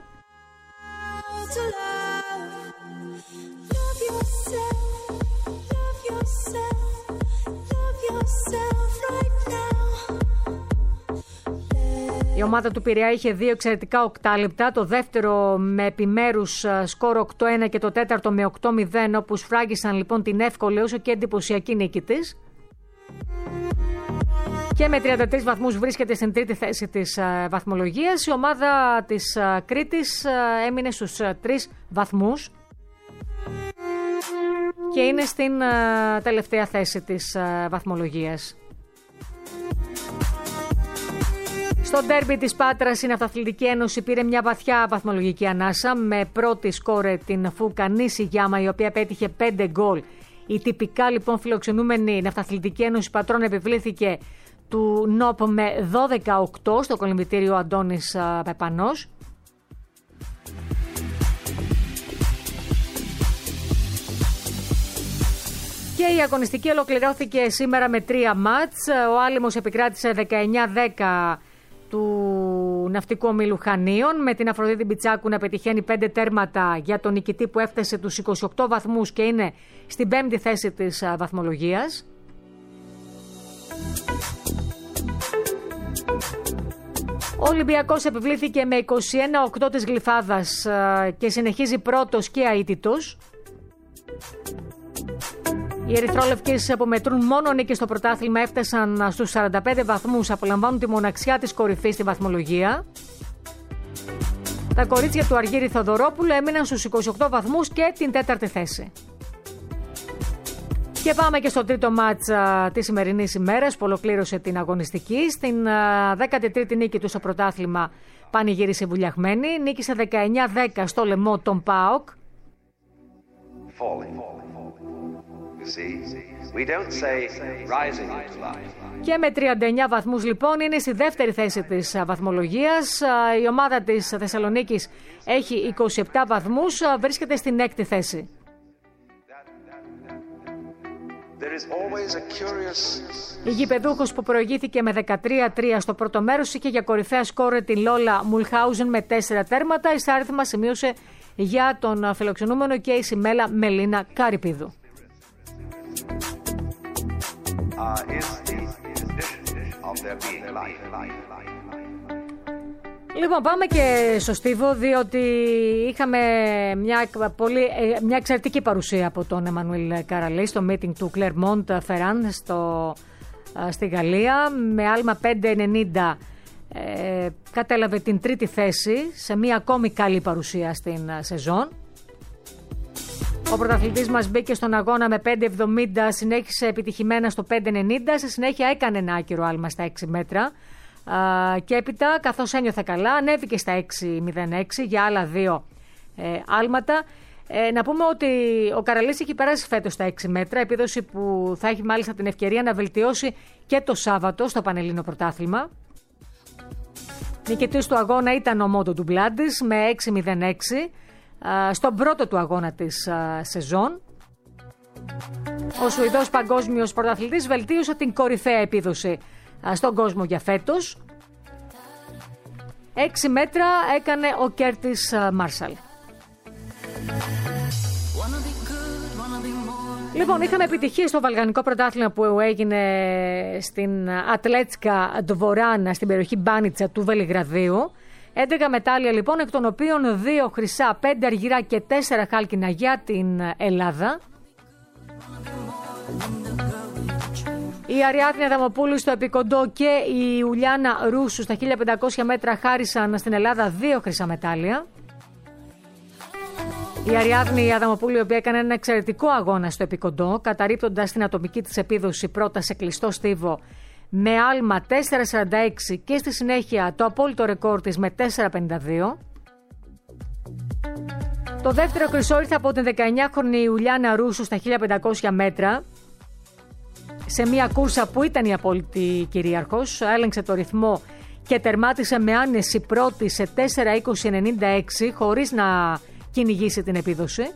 Η ομάδα του Πειραιά είχε δύο εξαιρετικά οκτάλεπτα, το δεύτερο με επιμέρους σκορ οκτώ ένα και το τέταρτο με οκτώ μηδέν, όπου σφράγισαν λοιπόν την εύκολη όσο και εντυπωσιακή νίκη της. Και με τριάντα τρεις βαθμούς βρίσκεται στην τρίτη θέση της βαθμολογίας. Η ομάδα της Κρήτης έμεινε στους τρεις βαθμούς και είναι στην τελευταία θέση της βαθμολογίας. Στο ντέρμπι της Πάτρας η Ναυταθλητική Ένωση πήρε μια βαθιά βαθμολογική ανάσα με πρώτη σκόρε την Φουκανίση Γιάμα, η οποία πέτυχε πέντε γκολ. Η τυπικά λοιπόν φιλοξενούμενη Ναυταθλητική Ένωση Πατρών επιβλήθηκε του ΝΟΠ με δώδεκα οκτώ στο κολυμβητήριο Αντώνης Πεπανός. Και η αγωνιστική ολοκληρώθηκε σήμερα με τρία μάτς. Ο Άλυμος επικράτησε δεκαεννιά δέκα του Ναυτικού Ομίλου Χανίων, με την Αφροδίτη Μπιτσάκου να πετυχαίνει πέντε τέρματα για τον νικητή που έφτασε τους είκοσι οκτώ βαθμούς και είναι στην πέμπτη θέση της βαθμολογίας. Ο Ολυμπιακός επιβλήθηκε με είκοσι ένα οκτώ της Γλυφάδας και συνεχίζει πρώτος και αίτητος. Οι ερυθρόλευκες που μετρούν μόνο νίκες στο πρωτάθλημα έφτασαν στους σαράντα πέντε βαθμούς, απολαμβάνουν τη μοναξιά της κορυφής στη βαθμολογία. Τα κορίτσια του Αργύρη Θοδωρόπουλου έμειναν στους είκοσι οκτώ βαθμούς και την τέταρτη θέση. Και πάμε και στο τρίτο μάτς της σημερινής ημέρας που ολοκλήρωσε την αγωνιστική. Στην δέκατη τρίτη νίκη του στο πρωτάθλημα πανηγύρισε Βουλιαγμένη. Νίκησε δεκαεννιά δέκα στο λαιμό τον ΠΑΟΚ. Και με τριάντα εννιά βαθμούς λοιπόν είναι στη δεύτερη θέση της βαθμολογίας. Η ομάδα της Θεσσαλονίκης έχει είκοσι επτά βαθμούς, βρίσκεται στην έκτη θέση. Η γηπεδούχος που προηγήθηκε με δεκατρία τρία στο πρώτο μέρος είχε για κορυφαία σκόρε την Λόλα Μουλχάουζεν με τέσσερα τέρματα. Η Σάριθμα σημείωσε για τον φιλοξενούμενο και η Σιμέλα Μελίνα Καρυπίδου. Λοιπόν, πάμε και στο Στίβο, διότι είχαμε μια, πολύ, μια εξαιρετική παρουσία από τον Εμμανουήλ Καραλή στο meeting του Clermont Ferrand στο, στη Γαλλία. Με άλμα πέντε ενενήντα ε, κατέλαβε την τρίτη θέση σε μια ακόμη καλή παρουσία στην σεζόν. Ο πρωταθλητής μας μπήκε στον αγώνα με πέντε εβδομήντα, συνέχισε επιτυχημένα στο πέντε ενενήντα, σε συνέχεια έκανε ένα άκυρο άλμα στα έξι μέτρα και έπειτα, καθώς ένιωθε καλά, ανέβηκε στα έξι μηδέν έξι για άλλα δύο ε, άλματα. Ε, να πούμε ότι ο Καραλής έχει περάσει φέτος στα έξι μέτρα, επίδοση που θα έχει μάλιστα την ευκαιρία να βελτιώσει και το Σάββατο στο Πανελλήνιο Πρωτάθλημα. Νικητής του αγώνα ήταν ο Μόντο Ντουμπλάντης με έξι μηδέν έξι. Στον πρώτο του αγώνα της σεζόν. Ο Σουηδός παγκόσμιος πρωταθλητής βελτίωσε την κορυφαία επίδοση στον κόσμο για φέτος. έξι μέτρα έκανε ο Κέρτις Μάρσαλ. Λοιπόν, είχαμε επιτυχία στο βαλκανικό πρωτάθλημα που έγινε στην Ατλέτσκα Ντβοράνα, στην περιοχή Μπάνιτσα του Βελιγραδίου. έντεκα μετάλλια λοιπόν, εκ των οποίων δύο χρυσά, πέντε αργυρά και τέσσερα χάλκινα για την Ελλάδα. Η Αριάδνη Αδαμοπούλου στο επικοντό και η Ουλιάνα Ρούσου στα χίλια πεντακόσια μέτρα χάρισαν στην Ελλάδα δύο χρυσά μετάλλια. Η Αριάδνη Αδαμοπούλου, η οποία έκανε ένα εξαιρετικό αγώνα στο επικοντό, καταρρίπτοντας την ατομική της επίδοση πρώτα σε κλειστό στίβο με άλμα τέσσερα σαράντα έξι και στη συνέχεια το απόλυτο ρεκόρ της με τέσσερα πενήντα δύο. Το δεύτερο χρυσό ήρθε από την δεκαεννιάχρονη Ιουλιάνα Ρούσου στα χίλια πεντακόσια μέτρα, σε μια κούρσα που ήταν η απόλυτη κυρίαρχος, έλεγξε το ρυθμό και τερμάτισε με άνεση πρώτη σε τέσσερα είκοσι ενενήντα έξι χωρίς να κυνηγήσει την επίδοση.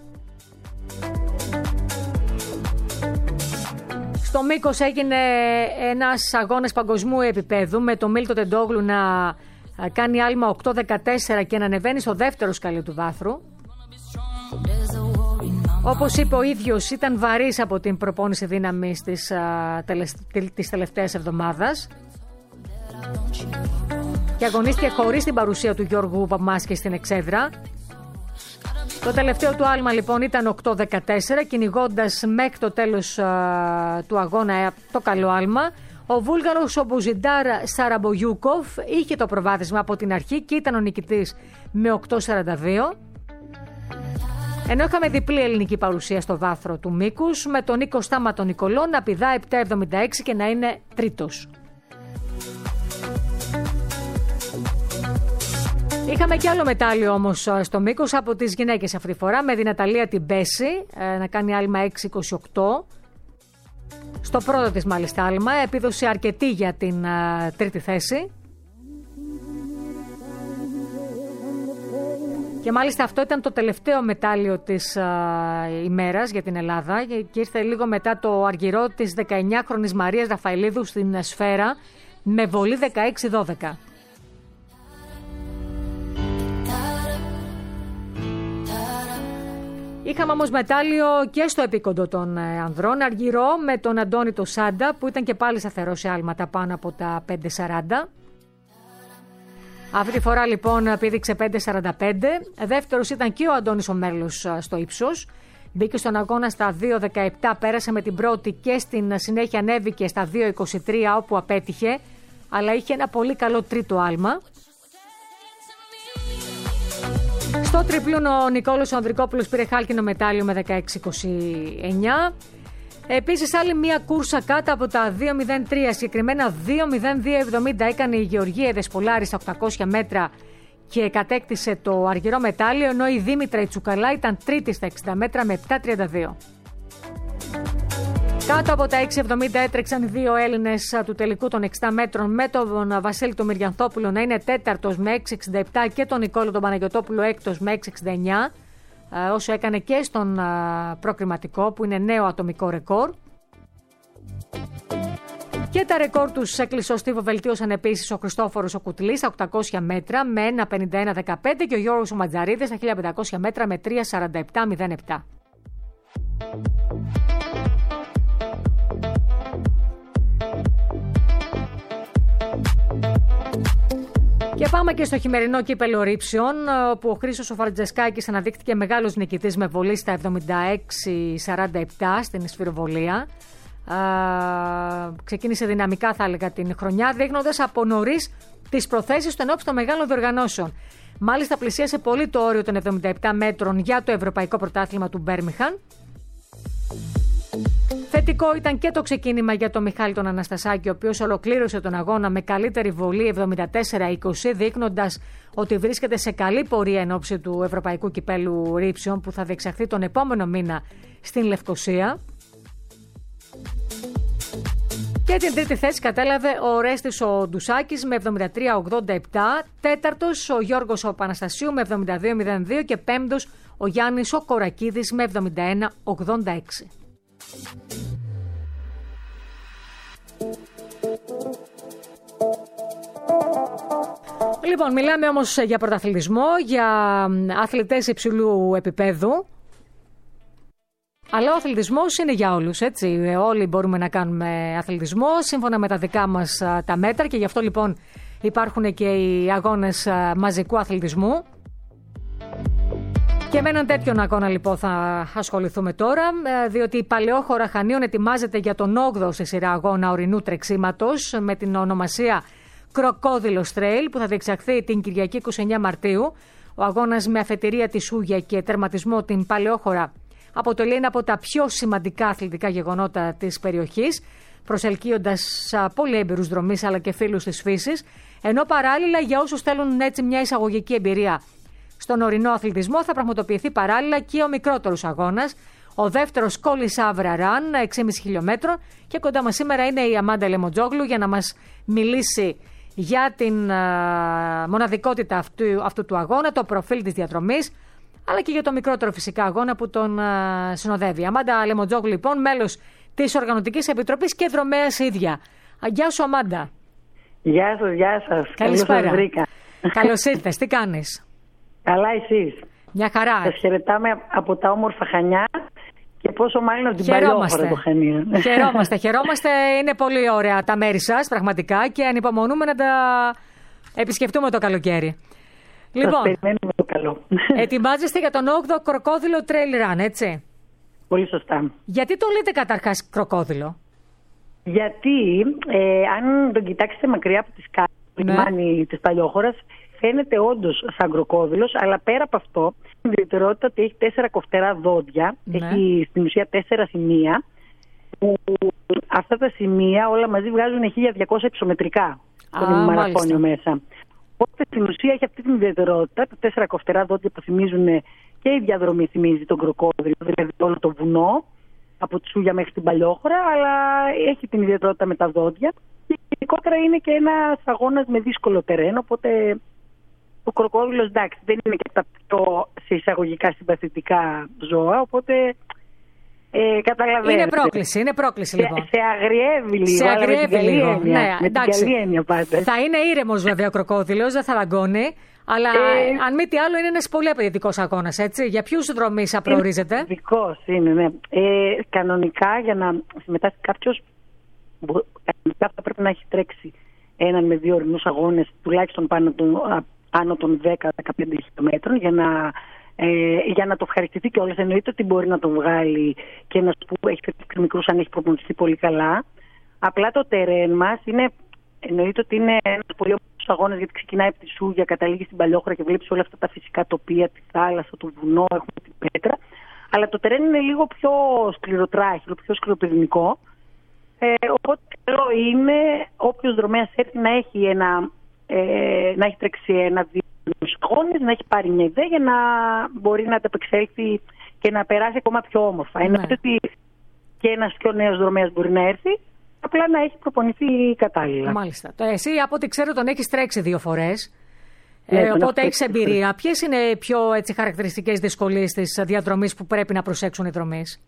Στο μήκος έγινε ένας αγώνας παγκοσμίου επίπεδου με το Μίλτο Τεντόγλου να κάνει άλμα οκτώ δεκατέσσερα και να ανεβαίνει στο δεύτερο σκαλί του βάθρου. Όπως είπε ο ίδιος, ήταν βαρύς από την προπόνηση δύναμης της, της τελευταίας εβδομάδας και αγωνίστηκε χωρίς την παρουσία του Γιώργου Παπμάσκη στην εξέδρα. Το τελευταίο του άλμα λοιπόν ήταν οκτώ δεκατέσσερα, κυνηγώντας μέχρι το τέλος α, του αγώνα το καλό άλμα. Ο Βούλγαρος ο Μπουζιντάρ Σαραμπογιούκοφ είχε το προβάδισμα από την αρχή και ήταν ο νικητής με οκτώ σαράντα δύο. Ενώ είχαμε διπλή ελληνική παρουσία στο βάθρο του μήκους, με τον Νίκο Στάμα τον Νικολό να πηδά επτά εβδομήντα έξι και να είναι τρίτος. Είχαμε και άλλο μετάλλιο όμως στο μήκος από τις γυναίκες αυτή τη φορά, με την Ναταλία την Μπέση να κάνει άλμα έξι είκοσι οκτώ. Στο πρώτο της μάλιστα άλμα, επίδοση αρκετή για την α, τρίτη θέση. Και μάλιστα αυτό ήταν το τελευταίο μετάλλιο της α, ημέρας για την Ελλάδα και ήρθε λίγο μετά το αργυρό της δεκαεννιάχρονης Μαρίας Ραφαηλίδου στην σφαίρα με βολή δεκαέξι δώδεκα. Είχαμε όμως μετάλλιο και στο επίκοντο των ανδρών, αργυρό με τον Αντώνη το Σάντα που ήταν και πάλι σταθερό σε άλματα πάνω από τα πέντε σαράντα. Αυτή τη φορά λοιπόν πήδηξε πέντε σαράντα πέντε. Δεύτερος ήταν και ο Αντώνης ο Μέρλος στο ύψος. Μπήκε στον αγώνα στα δύο δεκαεπτά, πέρασε με την πρώτη και στην συνέχεια ανέβηκε στα δύο είκοσι τρία όπου απέτυχε, αλλά είχε ένα πολύ καλό τρίτο άλμα. Στο τριπλούν ο Νικόλος Ανδρικόπουλος πήρε χάλκινο μετάλλιο με δεκαέξι είκοσι εννιά. Επίσης άλλη μια κούρσα κάτω από τα δύο μηδέν τρία, συγκεκριμένα δύο μηδέν δύο εβδομήντα έκανε η Γεωργία Δεσπολάρη στα οκτακόσια μέτρα και κατέκτησε το αργυρό μετάλλιο, ενώ η Δήμητρα η Τσουκαλά ήταν τρίτη στα εξήντα μέτρα με επτά τριάντα δύο. Κάτω από τα έξι εβδομήντα έτρεξαν οι δύο Έλληνες του τελικού των εξήντα μέτρων, με τον Βασίλη τον Μυριανθόπουλο να είναι τέταρτος με έξι εξήντα επτά και τον Νικόλο τον Παναγιωτόπουλο έκτος με έξι εξήντα εννιά, όσο έκανε και στον προκριματικό που είναι νέο ατομικό ρεκόρ. Και τα ρεκόρ τους σε κλειστό στίβο βελτίωσαν επίσης ο Χριστόφορος ο Κουτλής στα οκτακόσια μέτρα με ένα πενήντα ένα δεκαπέντε και ο Γιώργος ο Ματζαρίδης στα χίλια πεντακόσια μέτρα με τρία σαράντα επτά μηδέν επτά. Και πάμε και στο χειμερινό κύπελο ρήψεων, όπου ο Χρήστος ο Φαρτζεσκάκης αναδείχθηκε μεγάλος νικητής με βολή στα εβδομήντα έξι σαράντα επτά στην σφυροβολία. Α, ξεκίνησε δυναμικά θα έλεγα την χρονιά, δείχνοντας από νωρίς τις προθέσεις του ενόψει των μεγάλων διοργανώσεων. Μάλιστα πλησίασε πολύ το όριο των εβδομήντα επτά μέτρων για το Ευρωπαϊκό Πρωτάθλημα του Μπέρμιχαν. Θετικό ήταν και το ξεκίνημα για τον Μιχάλη τον Αναστασάκη, ο οποίος ολοκλήρωσε τον αγώνα με καλύτερη βολή εβδομήντα τέσσερα είκοσι, δείχνοντας ότι βρίσκεται σε καλή πορεία εν ώψη του Ευρωπαϊκού Κυπέλου Ρήψεων που θα διεξαχθεί τον επόμενο μήνα στην Λευκοσία. Και την τρίτη θέση κατέλαβε ο Ρέστης ο Ντουσάκης με εβδομήντα τρία ογδόντα επτά, τέταρτος ο Γιώργος ο Παναστασίου με εβδομήντα δύο μηδέν δύο και πέμπτος ο Γιάννης ο Κορακίδης με εβδομήντα ένα ογδόντα έξι. Λοιπόν, μιλάμε όμως για πρωταθλητισμό, για αθλητές υψηλού επίπεδου. Αλλά ο αθλητισμός είναι για όλους, έτσι. Όλοι μπορούμε να κάνουμε αθλητισμό σύμφωνα με τα δικά μας τα μέτρα και γι' αυτό λοιπόν υπάρχουν και οι αγώνες μαζικού αθλητισμού. Και με έναν τέτοιον αγώνα λοιπόν θα ασχοληθούμε τώρα, διότι η Παλαιόχώρα Χανίων ετοιμάζεται για τον όγδοο σε σειρά αγώνα ορεινού τρεξίματος με την ονομασία Κροκόδυλος Trail που θα διεξαχθεί την Κυριακή είκοσι εννέα Μαρτίου. Ο αγώνας με αφετηρία τη Σούγια και τερματισμό την Παλαιόχώρα αποτελεί ένα από τα πιο σημαντικά αθλητικά γεγονότα της περιοχής, προσελκύοντας πολύ έμπειρους δρομείς αλλά και φίλους της φύσης, ενώ παράλληλα για όσους θέλουν έτσι μια εισαγωγική εμπειρία στον ορεινό αθλητισμό θα πραγματοποιηθεί παράλληλα και ο μικρότερος αγώνας, ο δεύτερος Κόλλης Άβρα Ραν, έξι κόμμα πέντε χιλιόμετρων, και κοντά μας σήμερα είναι η Αμάντα Λεμοντζόγλου για να μας μιλήσει για την α, μοναδικότητα αυτού, αυτού του αγώνα, το προφίλ της διαδρομής, αλλά και για το μικρότερο φυσικά αγώνα που τον α, συνοδεύει. Αμάντα Λεμοντζόγλου λοιπόν, μέλος της Οργανωτικής Επιτροπής και δρομέας ίδια. Γεια σου Αμάντα. Γεια σας, γεια σας. Καλησπέρα. Καλώς σας βρήκα. Καλώς ήρθες, τι κάνεις? Καλά εσείς? Μια χαρά. Σας χαιρετάμε από τα όμορφα Χανιά και πόσο μάλλον την Παλαιόχώρα το Χανίο. Χαιρόμαστε, χαιρόμαστε. Είναι πολύ ωραία τα μέρη σας πραγματικά και ανυπομονούμε να τα επισκεφτούμε το καλοκαίρι. Σας Λοιπόν, περιμένουμε το καλό. ετοιμάζεστε για τον όγδοο Κροκόδυλο Trail Run, έτσι? Πολύ σωστά. Γιατί το λέτε καταρχάς κροκόδυλο? Γιατί ε, αν τον κοιτάξετε μακριά από τη σκάλα, το Ναι. λιμάνι της Παλαιόχωρας, φαίνεται όντως σαν κροκόδυλος, αλλά πέρα από αυτό, η ιδιαιτερότητα ότι έχει τέσσερα κοφτερά δόντια, Ναι. έχει στην ουσία τέσσερα σημεία, που αυτά τα σημεία όλα μαζί βγάζουν χίλια διακόσια υψομετρικά στον Α, μαραθώνιο μέσα. Οπότε στην ουσία έχει αυτή την ιδιαιτερότητα, τα τέσσερα κοφτερά δόντια που θυμίζουν και η διαδρομή θυμίζει τον κροκόδυλο, δηλαδή όλο το βουνό, από τη Σούγια μέχρι την Παλαιόχώρα, αλλά έχει την ιδιαιτερότητα με τα δόντια. Και γενικότερα είναι και ένας αγώνας με δύσκολο τερέν, οπότε ο κροκόδυλος εντάξει δεν είναι και τα πιο σε εισαγωγικά συμπαθητικά ζώα, οπότε ε, καταλαβαίνετε. Είναι πρόκληση, είναι πρόκληση λοιπόν. Σε, σε αγριεύει λίγο, Σε αλλά αγριεύει με την καλή λίγο. έννοια, Ναι, με εντάξει. την καλή έννοια πάντα. Θα είναι ήρεμος βέβαια ο κροκόδυλος, δεν θα λαγκώνει. Αλλά Ε, αν μη τι άλλο είναι ένας πολύ απαιτητικός αγώνας, έτσι. Για ποιους δρομείς απροορίζεται? Δικός είναι, ναι. Ε, κανονικά για να συμμετάσχει κάποιος, μπο- κανονικά θα πρέπει να έχει τρέξει έναν με δύο ορεινούς αγώνες, τουλάχιστον πάνω των, α, άνω των δέκα με δεκαπέντε χιλιόμετρων, για να, ε, για να το ευχαριστηθεί κιόλας. Εννοείται ότι μπορεί να το βγάλει και ένας που έχει τρέξει μικρούς αν έχει προπονηθεί πολύ καλά. Απλά το τερέν μας είναι, εννοείται ότι είναι ένας πολύ όμορφος αγώνας, γιατί ξεκινάει από τη Σούγια, καταλήγει στην Παλαιόχώρα και βλέπεις όλα αυτά τα φυσικά τοπία, τη θάλασσα, το βουνό, έχουμε την πέτρα. Αλλά το τερέν είναι λίγο πιο σκληροτράχυλο, πιο σκληροπυρηνικό. Ε, οπότε καλό είναι όποιος δρομέας έρθει να έχει, ένα, ε, να έχει τρέξει ένα-δύο αγώνες, να έχει πάρει μια ιδέα για να μπορεί να ανταπεξέλθει και να περάσει ακόμα πιο όμορφα. Ναι. Εννοείται ότι και ένας πιο νέος δρομέας μπορεί να έρθει, απλά να έχει προπονηθεί κατάλληλα. Μάλιστα. Το, εσύ από ό,τι ξέρω τον έχεις τρέξει δύο φορές. Ναι, ε, τον οπότε έχω έχεις τρέξει. εμπειρία. Ποιες είναι οι πιο έτσι, χαρακτηριστικές δυσκολίες της διαδρομής που πρέπει να προσέξουν οι δρομείς?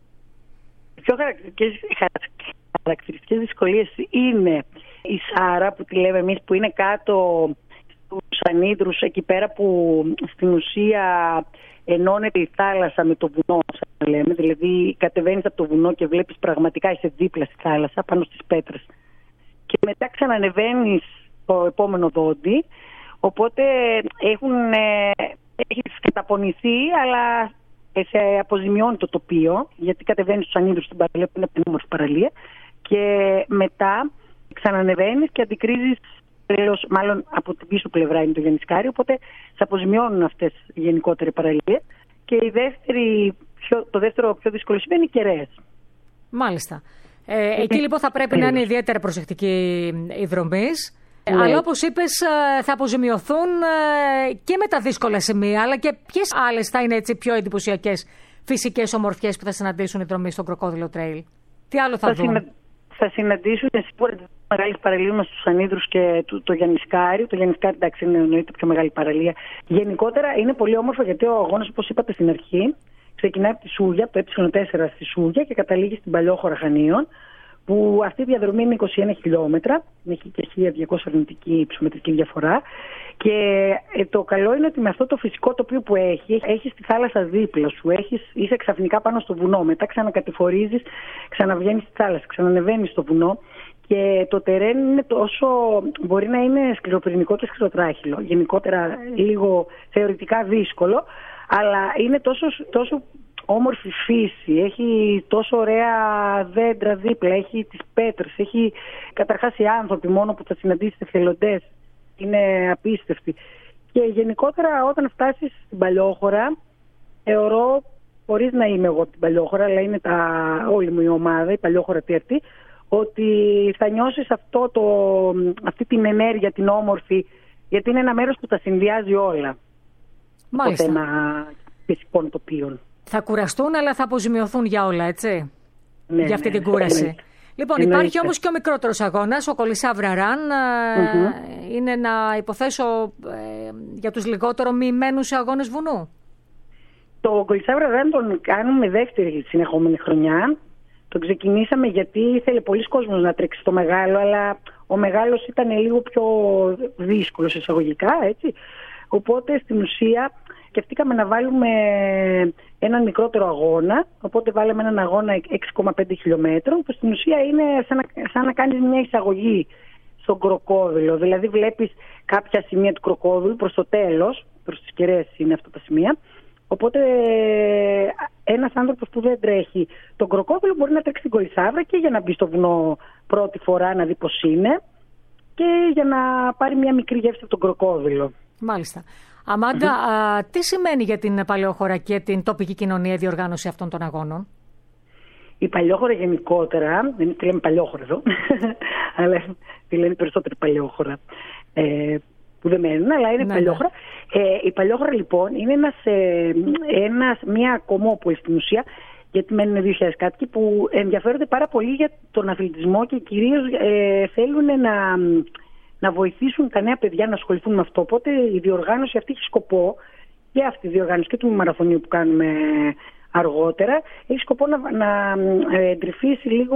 Οι πιο χαρακτηριστικές, χαρακτηριστικές δυσκολίες είναι η Σάρα που τη λέμε εμείς, που είναι κάτω στους ανίδρους, εκεί πέρα που στην ουσία ενώνεται η θάλασσα με το βουνό, σαν λέμε. Δηλαδή κατεβαίνεις από το βουνό και βλέπεις πραγματικά, είσαι δίπλα στη θάλασσα πάνω στις πέτρες. Και μετά ξανανεβαίνεις το επόμενο δόντι, οπότε έχουν, ε, έχει καταπονηθεί, αλλά ε, σε αποζημιώνει το τοπίο, γιατί κατεβαίνεις στους ανίδρους στην παραλία που είναι μια όμορφη παραλία, και μετά ξανανεβαίνεις και αντικρίζεις, τέλος, μάλλον από την πίσω πλευρά είναι το Γιαννισκάρι, οπότε σε αποζημιώνουν αυτές οι γενικότεροι παραλίες. Και η δεύτερη, πιο, το δεύτερο πιο δύσκολο σημείο είναι οι κεραίες. Μάλιστα. Ε, εκεί λοιπόν θα πρέπει να είναι ιδιαίτερα προσεκτικοί οι δρομείς. Ναι. Αλλά όπως είπες θα αποζημιωθούν και με τα δύσκολα σημεία, αλλά και ποιες άλλες θα είναι έτσι πιο εντυπωσιακές φυσικές ομορφιές που θα συναντήσουν οι δρομείς στον Κροκόδυλο Trail? Τι άλλο θα, θα δουν? Συνα... Θα συναντήσουν σίγουρα τις μεγάλες παραλίες μας στους ανίδρους και το, το Γιαννισκάρι. Το Γιαννισκάρι, εντάξει, είναι εννοείται πιο μεγάλη παραλία. Γενικότερα είναι πολύ όμορφο, γιατί ο αγώνας, όπως είπατε στην αρχή, ξεκινάει από τη Σούγια, από το ε τέσσερα στη Σούγια και καταλήγει στην Παλαιόχώρα Χανίων, που αυτή η διαδρομή είναι είκοσι ένα χιλιόμετρα, έχει και χίλια διακόσια αρνητική υψομετρική διαφορά. Και ε, το καλό είναι ότι με αυτό το φυσικό τοπίο που έχει, έχεις τη θάλασσα δίπλα σου, έχεις, είσαι ξαφνικά πάνω στο βουνό, μετά ξανακατηφορίζεις, ξαναβγαίνεις στη θάλασσα, ξανανεβαίνεις στο βουνό. Και το τερέν είναι τόσο, μπορεί να είναι σκληροπυρηνικό και σκληροτράχυλο, γενικότερα λίγο θεωρητικά δύσκολο, αλλά είναι τόσο, τόσο όμορφη φύση, έχει τόσο ωραία δέντρα δίπλα, έχει τις πέτρες, έχει καταρχάς οι άνθρωποι μόνο που θα συναντήσεις εθελοντές, είναι απίστευτοι. Και γενικότερα όταν φτάσεις στην Παλιόχώρα, θεωρώ, χωρίς να είμαι εγώ από την Παλιόχώρα, αλλά είναι τα, όλη μου η ομάδα, η Παλιόχώρα Τέρτη, ότι θα νιώσεις αυτό το, αυτή την ενέργεια, την όμορφη, γιατί είναι ένα μέρος που τα συνδυάζει όλα. Μάλιστα. Το θέμα φυσικών τοπίων. Θα κουραστούν, αλλά θα αποζημιωθούν για όλα, έτσι, Ναι, για αυτή ναι, την κούραση. ναι. Λοιπόν, Εννοείται. υπάρχει όμως και ο μικρότερος αγώνας, ο Κολυσάβρα Ραν. Mm-hmm. Είναι να υποθέσω ε, για τους λιγότερο μοιημένους σε αγώνες βουνού. Το Κολυσάβρα Ραν τον κάνουμε δεύτερη συνεχόμενη χρονιά. Τον ξεκινήσαμε γιατί ήθελε πολλοί κόσμος να τρέξει στο μεγάλο, αλλά ο μεγάλος ήταν λίγο πιο δύσκολος εισαγωγικά, έτσι. Οπότε στην ουσία σκεφτήκαμε να βάλουμε έναν μικρότερο αγώνα, οπότε βάλαμε έναν αγώνα έξι κόμμα πέντε χιλιόμετρων, που στην ουσία είναι σαν να, σαν να κάνεις μια εισαγωγή στον κροκόδιλο. Δηλαδή βλέπεις κάποια σημεία του κροκόδιλου προς το τέλος, προς τις κεραίες είναι αυτά τα σημεία. Οπότε ένας άνθρωπος που δεν τρέχει τον κροκόδιλο μπορεί να τρέξει την Κολυσάβρα και για να μπει στο βουνό πρώτη φορά να δει πώς είναι και για να πάρει μια μικρή γεύση από τον κροκόδιλο. Μάλιστα. Αμάντα, mm-hmm. α, τι σημαίνει για την Παλαιόχώρα και την τοπική κοινωνία η διοργάνωση αυτών των αγώνων? Η Παλαιόχώρα γενικότερα, δεν τη λέμε Παλαιόχώρα εδώ, αλλά τη λένε περισσότερη Παλαιόχώρα, ε, που δεν μένουν, αλλά είναι ναι, Παλαιόχώρα. Ναι. Ε, η Παλαιόχώρα λοιπόν είναι ένας, ε, ένας, μια κομμόπολη στην ουσία, γιατί μένουν δύο χιλιάδες κάτοικοι που ενδιαφέρονται πάρα πολύ για τον αθλητισμό και κυρίως ε, θέλουν να, να βοηθήσουν τα νέα παιδιά να ασχοληθούν με αυτό. Οπότε η διοργάνωση αυτή έχει σκοπό, και αυτή η διοργάνωση και του μαραθωνίου που κάνουμε αργότερα, έχει σκοπό να, να εντρυφήσει λίγο,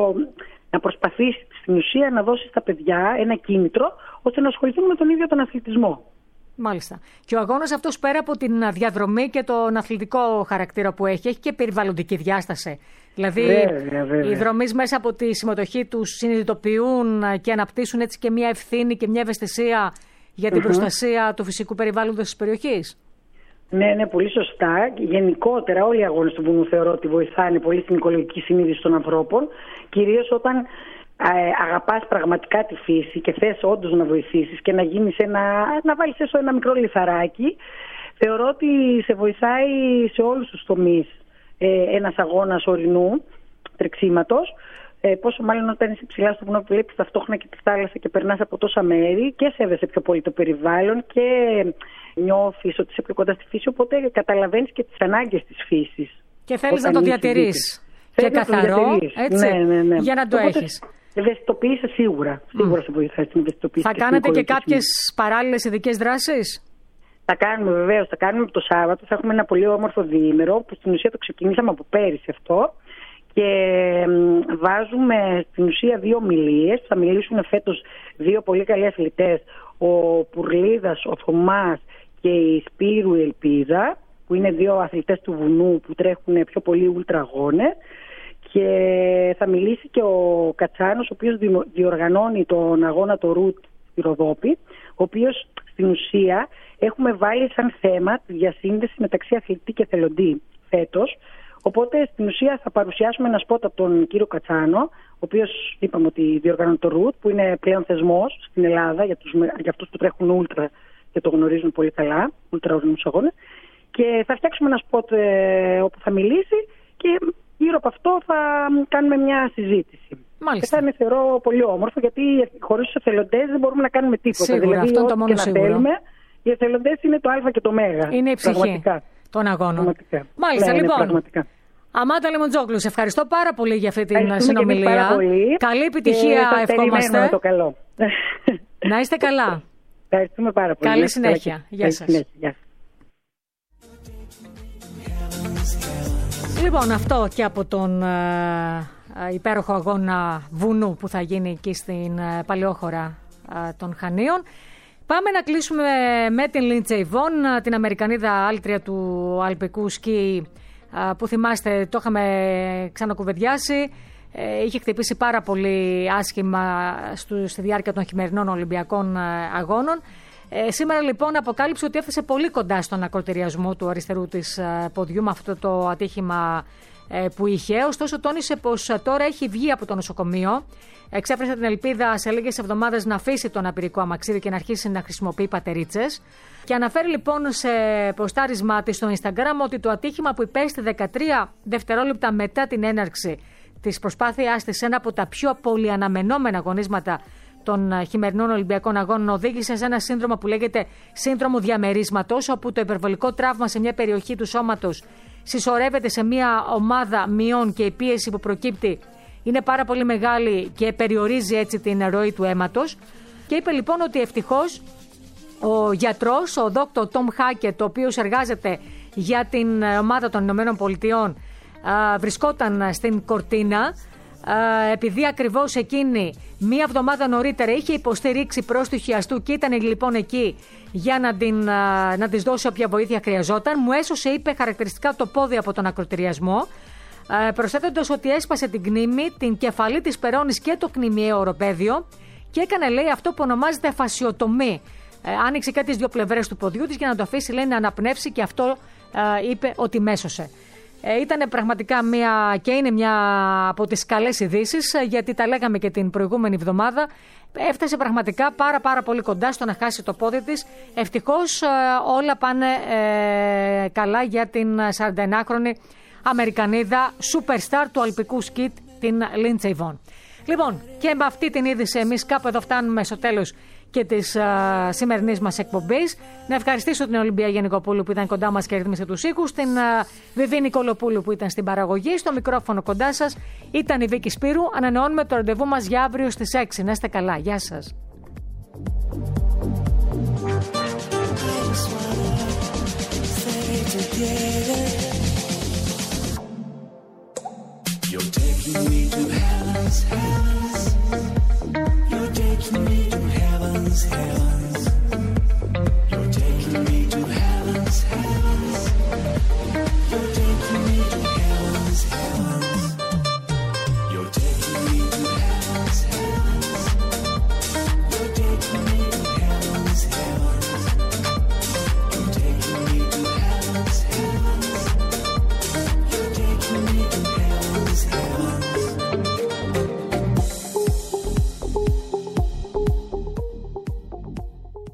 να προσπαθήσει στην ουσία να δώσει στα παιδιά ένα κίνητρο ώστε να ασχοληθούν με τον ίδιο τον αθλητισμό. Μάλιστα. Και ο αγώνας αυτός πέρα από την διαδρομή και τον αθλητικό χαρακτήρα που έχει, έχει και περιβαλλοντική διάσταση. Δηλαδή βέβαια, βέβαια. οι δρομείς μέσα από τη συμμετοχή τους συνειδητοποιούν και αναπτύσσουν έτσι και μια ευθύνη και μια ευαισθησία για την mm-hmm. προστασία του φυσικού περιβάλλοντος της περιοχής. Ναι, ναι, πολύ σωστά. Γενικότερα όλοι οι αγώνες του βουνού θεωρώ ότι βοηθάνε πολύ στην οικολογική συνείδηση των ανθρώπων, κυρίως όταν ε, αγαπάς πραγματικά τη φύση και θες όντως να βοηθήσεις και να γίνεις ένα, να βάλεις έστω ένα μικρό λιθαράκι. Θεωρώ ότι σε βοηθάει σε όλους τους τομείς ε, ένας αγώνας ορεινού τρεξίματος. Ε, πόσο μάλλον όταν είσαι ψηλά στο βουνό, βλέπεις ταυτόχρονα και τη θάλασσα και περνάς από τόσα μέρη και σέβεσαι πιο πολύ το περιβάλλον και νιώθεις ότι είσαι πιο κοντά στη φύση, οπότε καταλαβαίνεις και τις ανάγκες της φύσης. Και θέλεις να το διατηρείς και καθαρό, έτσι, ναι, ναι, ναι. για να το οπότε, έχεις. Ευαισθητοποιείσαι σίγουρα. Σίγουρα mm. σε βοηθάει στην ευαισθητοποίηση. Θα κάνετε και κάποιες παράλληλες ειδικές δράσεις? Θα κάνουμε βεβαίως, θα κάνουμε το Σάββατο, θα έχουμε ένα πολύ όμορφο διήμερο που στην ουσία το ξεκινήσαμε από πέρυσι αυτό. Και βάζουμε στην ουσία δύο ομιλίες. Θα μιλήσουν φέτος δύο πολύ καλοί αθλητές, ο Πουρλίδας, ο Θωμάς και η Σπύρου η Ελπίδα, που είναι δύο αθλητές του βουνού που τρέχουν πιο πολύ ούλτρα αγώνες. Και θα μιλήσει και ο Κατσάνος, ο οποίος διοργανώνει τον αγώνα το Ρουτ στη Ροδόπη, ο οποίος στην ουσία έχουμε βάλει σαν θέμα τη διασύνδεση μεταξύ αθλητή και εθελοντή φέτος. Οπότε στην ουσία θα παρουσιάσουμε ένα σπότ από τον κύριο Κατσάνο, ο οποίος είπαμε ότι διοργανώνει το Ρουτ, που είναι πλέον θεσμός στην Ελλάδα για, τους, για αυτούς που τρέχουν ούλτρα και το γνωρίζουν πολύ καλά, ούλτρα ορεινούς αγώνες. Και θα φτιάξουμε ένα σπότ ε, όπου θα μιλήσει και γύρω από αυτό θα κάνουμε μια συζήτηση. Μάλιστα. Και θα είναι, θεωρώ, πολύ όμορφο, γιατί χωρίς τους εθελοντές δεν μπορούμε να κάνουμε τίποτα. Σίγουρα, δηλαδή, αυτό είναι το μόνο και σίγουρο. να θέλουμε, οι εθελοντές είναι το Α και το Μ. Είναι η ψυχή των αγώνων. Πραγματικά. Μάλιστα, ναι, λοιπόν. Πραγματικά. Αμάντα Λεμοντζόγλου, σε ευχαριστώ πάρα πολύ για αυτή την συνομιλία. Καλή επιτυχία, και ευχόμαστε. Το καλό. Να είστε καλά. Ευχαριστούμε πάρα πολύ. Καλή συνέχεια. Γεια σας. Γεια σας. Λοιπόν, αυτό και από τον ε, ε, υπέροχο αγώνα βουνού που θα γίνει εκεί στην ε, Παλαιόχώρα ε, των Χανίων. Πάμε να κλείσουμε με την Lindsey Vonn, την Αμερικανίδα άλτρια του αλπικού σκι, ε, που θυμάστε το είχαμε ξανακουβεντιάσει. Ε, είχε χτυπήσει πάρα πολύ άσχημα στο, στη διάρκεια των χειμερινών Ολυμπιακών ε, αγώνων. Ε, σήμερα λοιπόν αποκάλυψε ότι έφτασε πολύ κοντά στον ακροτηριασμό του αριστερού της ε, ποδιού με αυτό το ατύχημα ε, που είχε. Ωστόσο τόνισε πως ε, τώρα έχει βγει από το νοσοκομείο. Εξέφρασε την ελπίδα σε λίγες εβδομάδες να αφήσει το αναπηρικό αμαξίδι και να αρχίσει να χρησιμοποιεί πατερίτσες. Και αναφέρει λοιπόν σε ποστάρισμά της στο Instagram ότι το ατύχημα που υπέστη δεκατρία δευτερόλεπτα μετά την έναρξη της προσπάθειάς της σε ένα από τα πιο πολυαναμενόμενα αγωνίσματα των χειμερινών Ολυμπιακών Αγώνων οδήγησε σε ένα σύνδρομο που λέγεται σύνδρομο διαμερίσματος, όπου το υπερβολικό τραύμα σε μια περιοχή του σώματος συσσωρεύεται σε μια ομάδα μειών και η πίεση που προκύπτει είναι πάρα πολύ μεγάλη και περιορίζει έτσι την ροή του αίματος. Και είπε λοιπόν ότι ευτυχώς ο γιατρός, ο δόκτωρ Τόμ Χάκετ, ο οποίος εργάζεται για την ομάδα των Ηνωμένων Πολιτειών, βρισκόταν στην Κορτίνα, επειδή ακριβώς εκείνη μία εβδομάδα νωρίτερα είχε υποστηρίξει πρόστιχη αστού και ήταν λοιπόν εκεί για να, την, να της δώσει όποια βοήθεια χρειαζόταν. Μου έσωσε, είπε, χαρακτηριστικά το πόδι από τον ακροτηριασμό, προσθέτοντας ότι έσπασε την κνήμη, την κεφαλή της περώνης και το κνημιαίο οροπέδιο και έκανε, λέει, αυτό που ονομάζεται φασιοτομή. Ε, άνοιξε και τις δύο πλευρές του ποδιού της για να το αφήσει, λέει, να αναπνεύσει και αυτό ε, είπε ότι μέσωσε. Ε, ήταν πραγματικά μια και είναι μια από τις καλές ειδήσεις, γιατί τα λέγαμε και την προηγούμενη εβδομάδα. Έφτασε πραγματικά πάρα πάρα πολύ κοντά στο να χάσει το πόδι της. Ευτυχώς ε, όλα πάνε ε, καλά για την σαρανταενάχρονη Αμερικανίδα superstar του αλπικού σκι, την Lindsey Vonn. Λοιπόν, και με αυτή την είδηση εμείς κάπου εδώ φτάνουμε στο τέλος και της uh, σημερινής μας εκπομπής. Να ευχαριστήσω την Ολυμπία Γενικοπούλου που ήταν κοντά μας και ρύθμισε τους ήχους, την uh, Βιβί Νικολοπούλου που ήταν στην παραγωγή, στο μικρόφωνο κοντά σας ήταν η Βίκη Σπύρου. Ανανεώνουμε το ραντεβού μας για αύριο στις έξι. Να είστε καλά. Γεια σας. You're taking me to heavens, heavens. You're taking me to heavens, heavens. You're taking me to heavens, heavens. You're taking me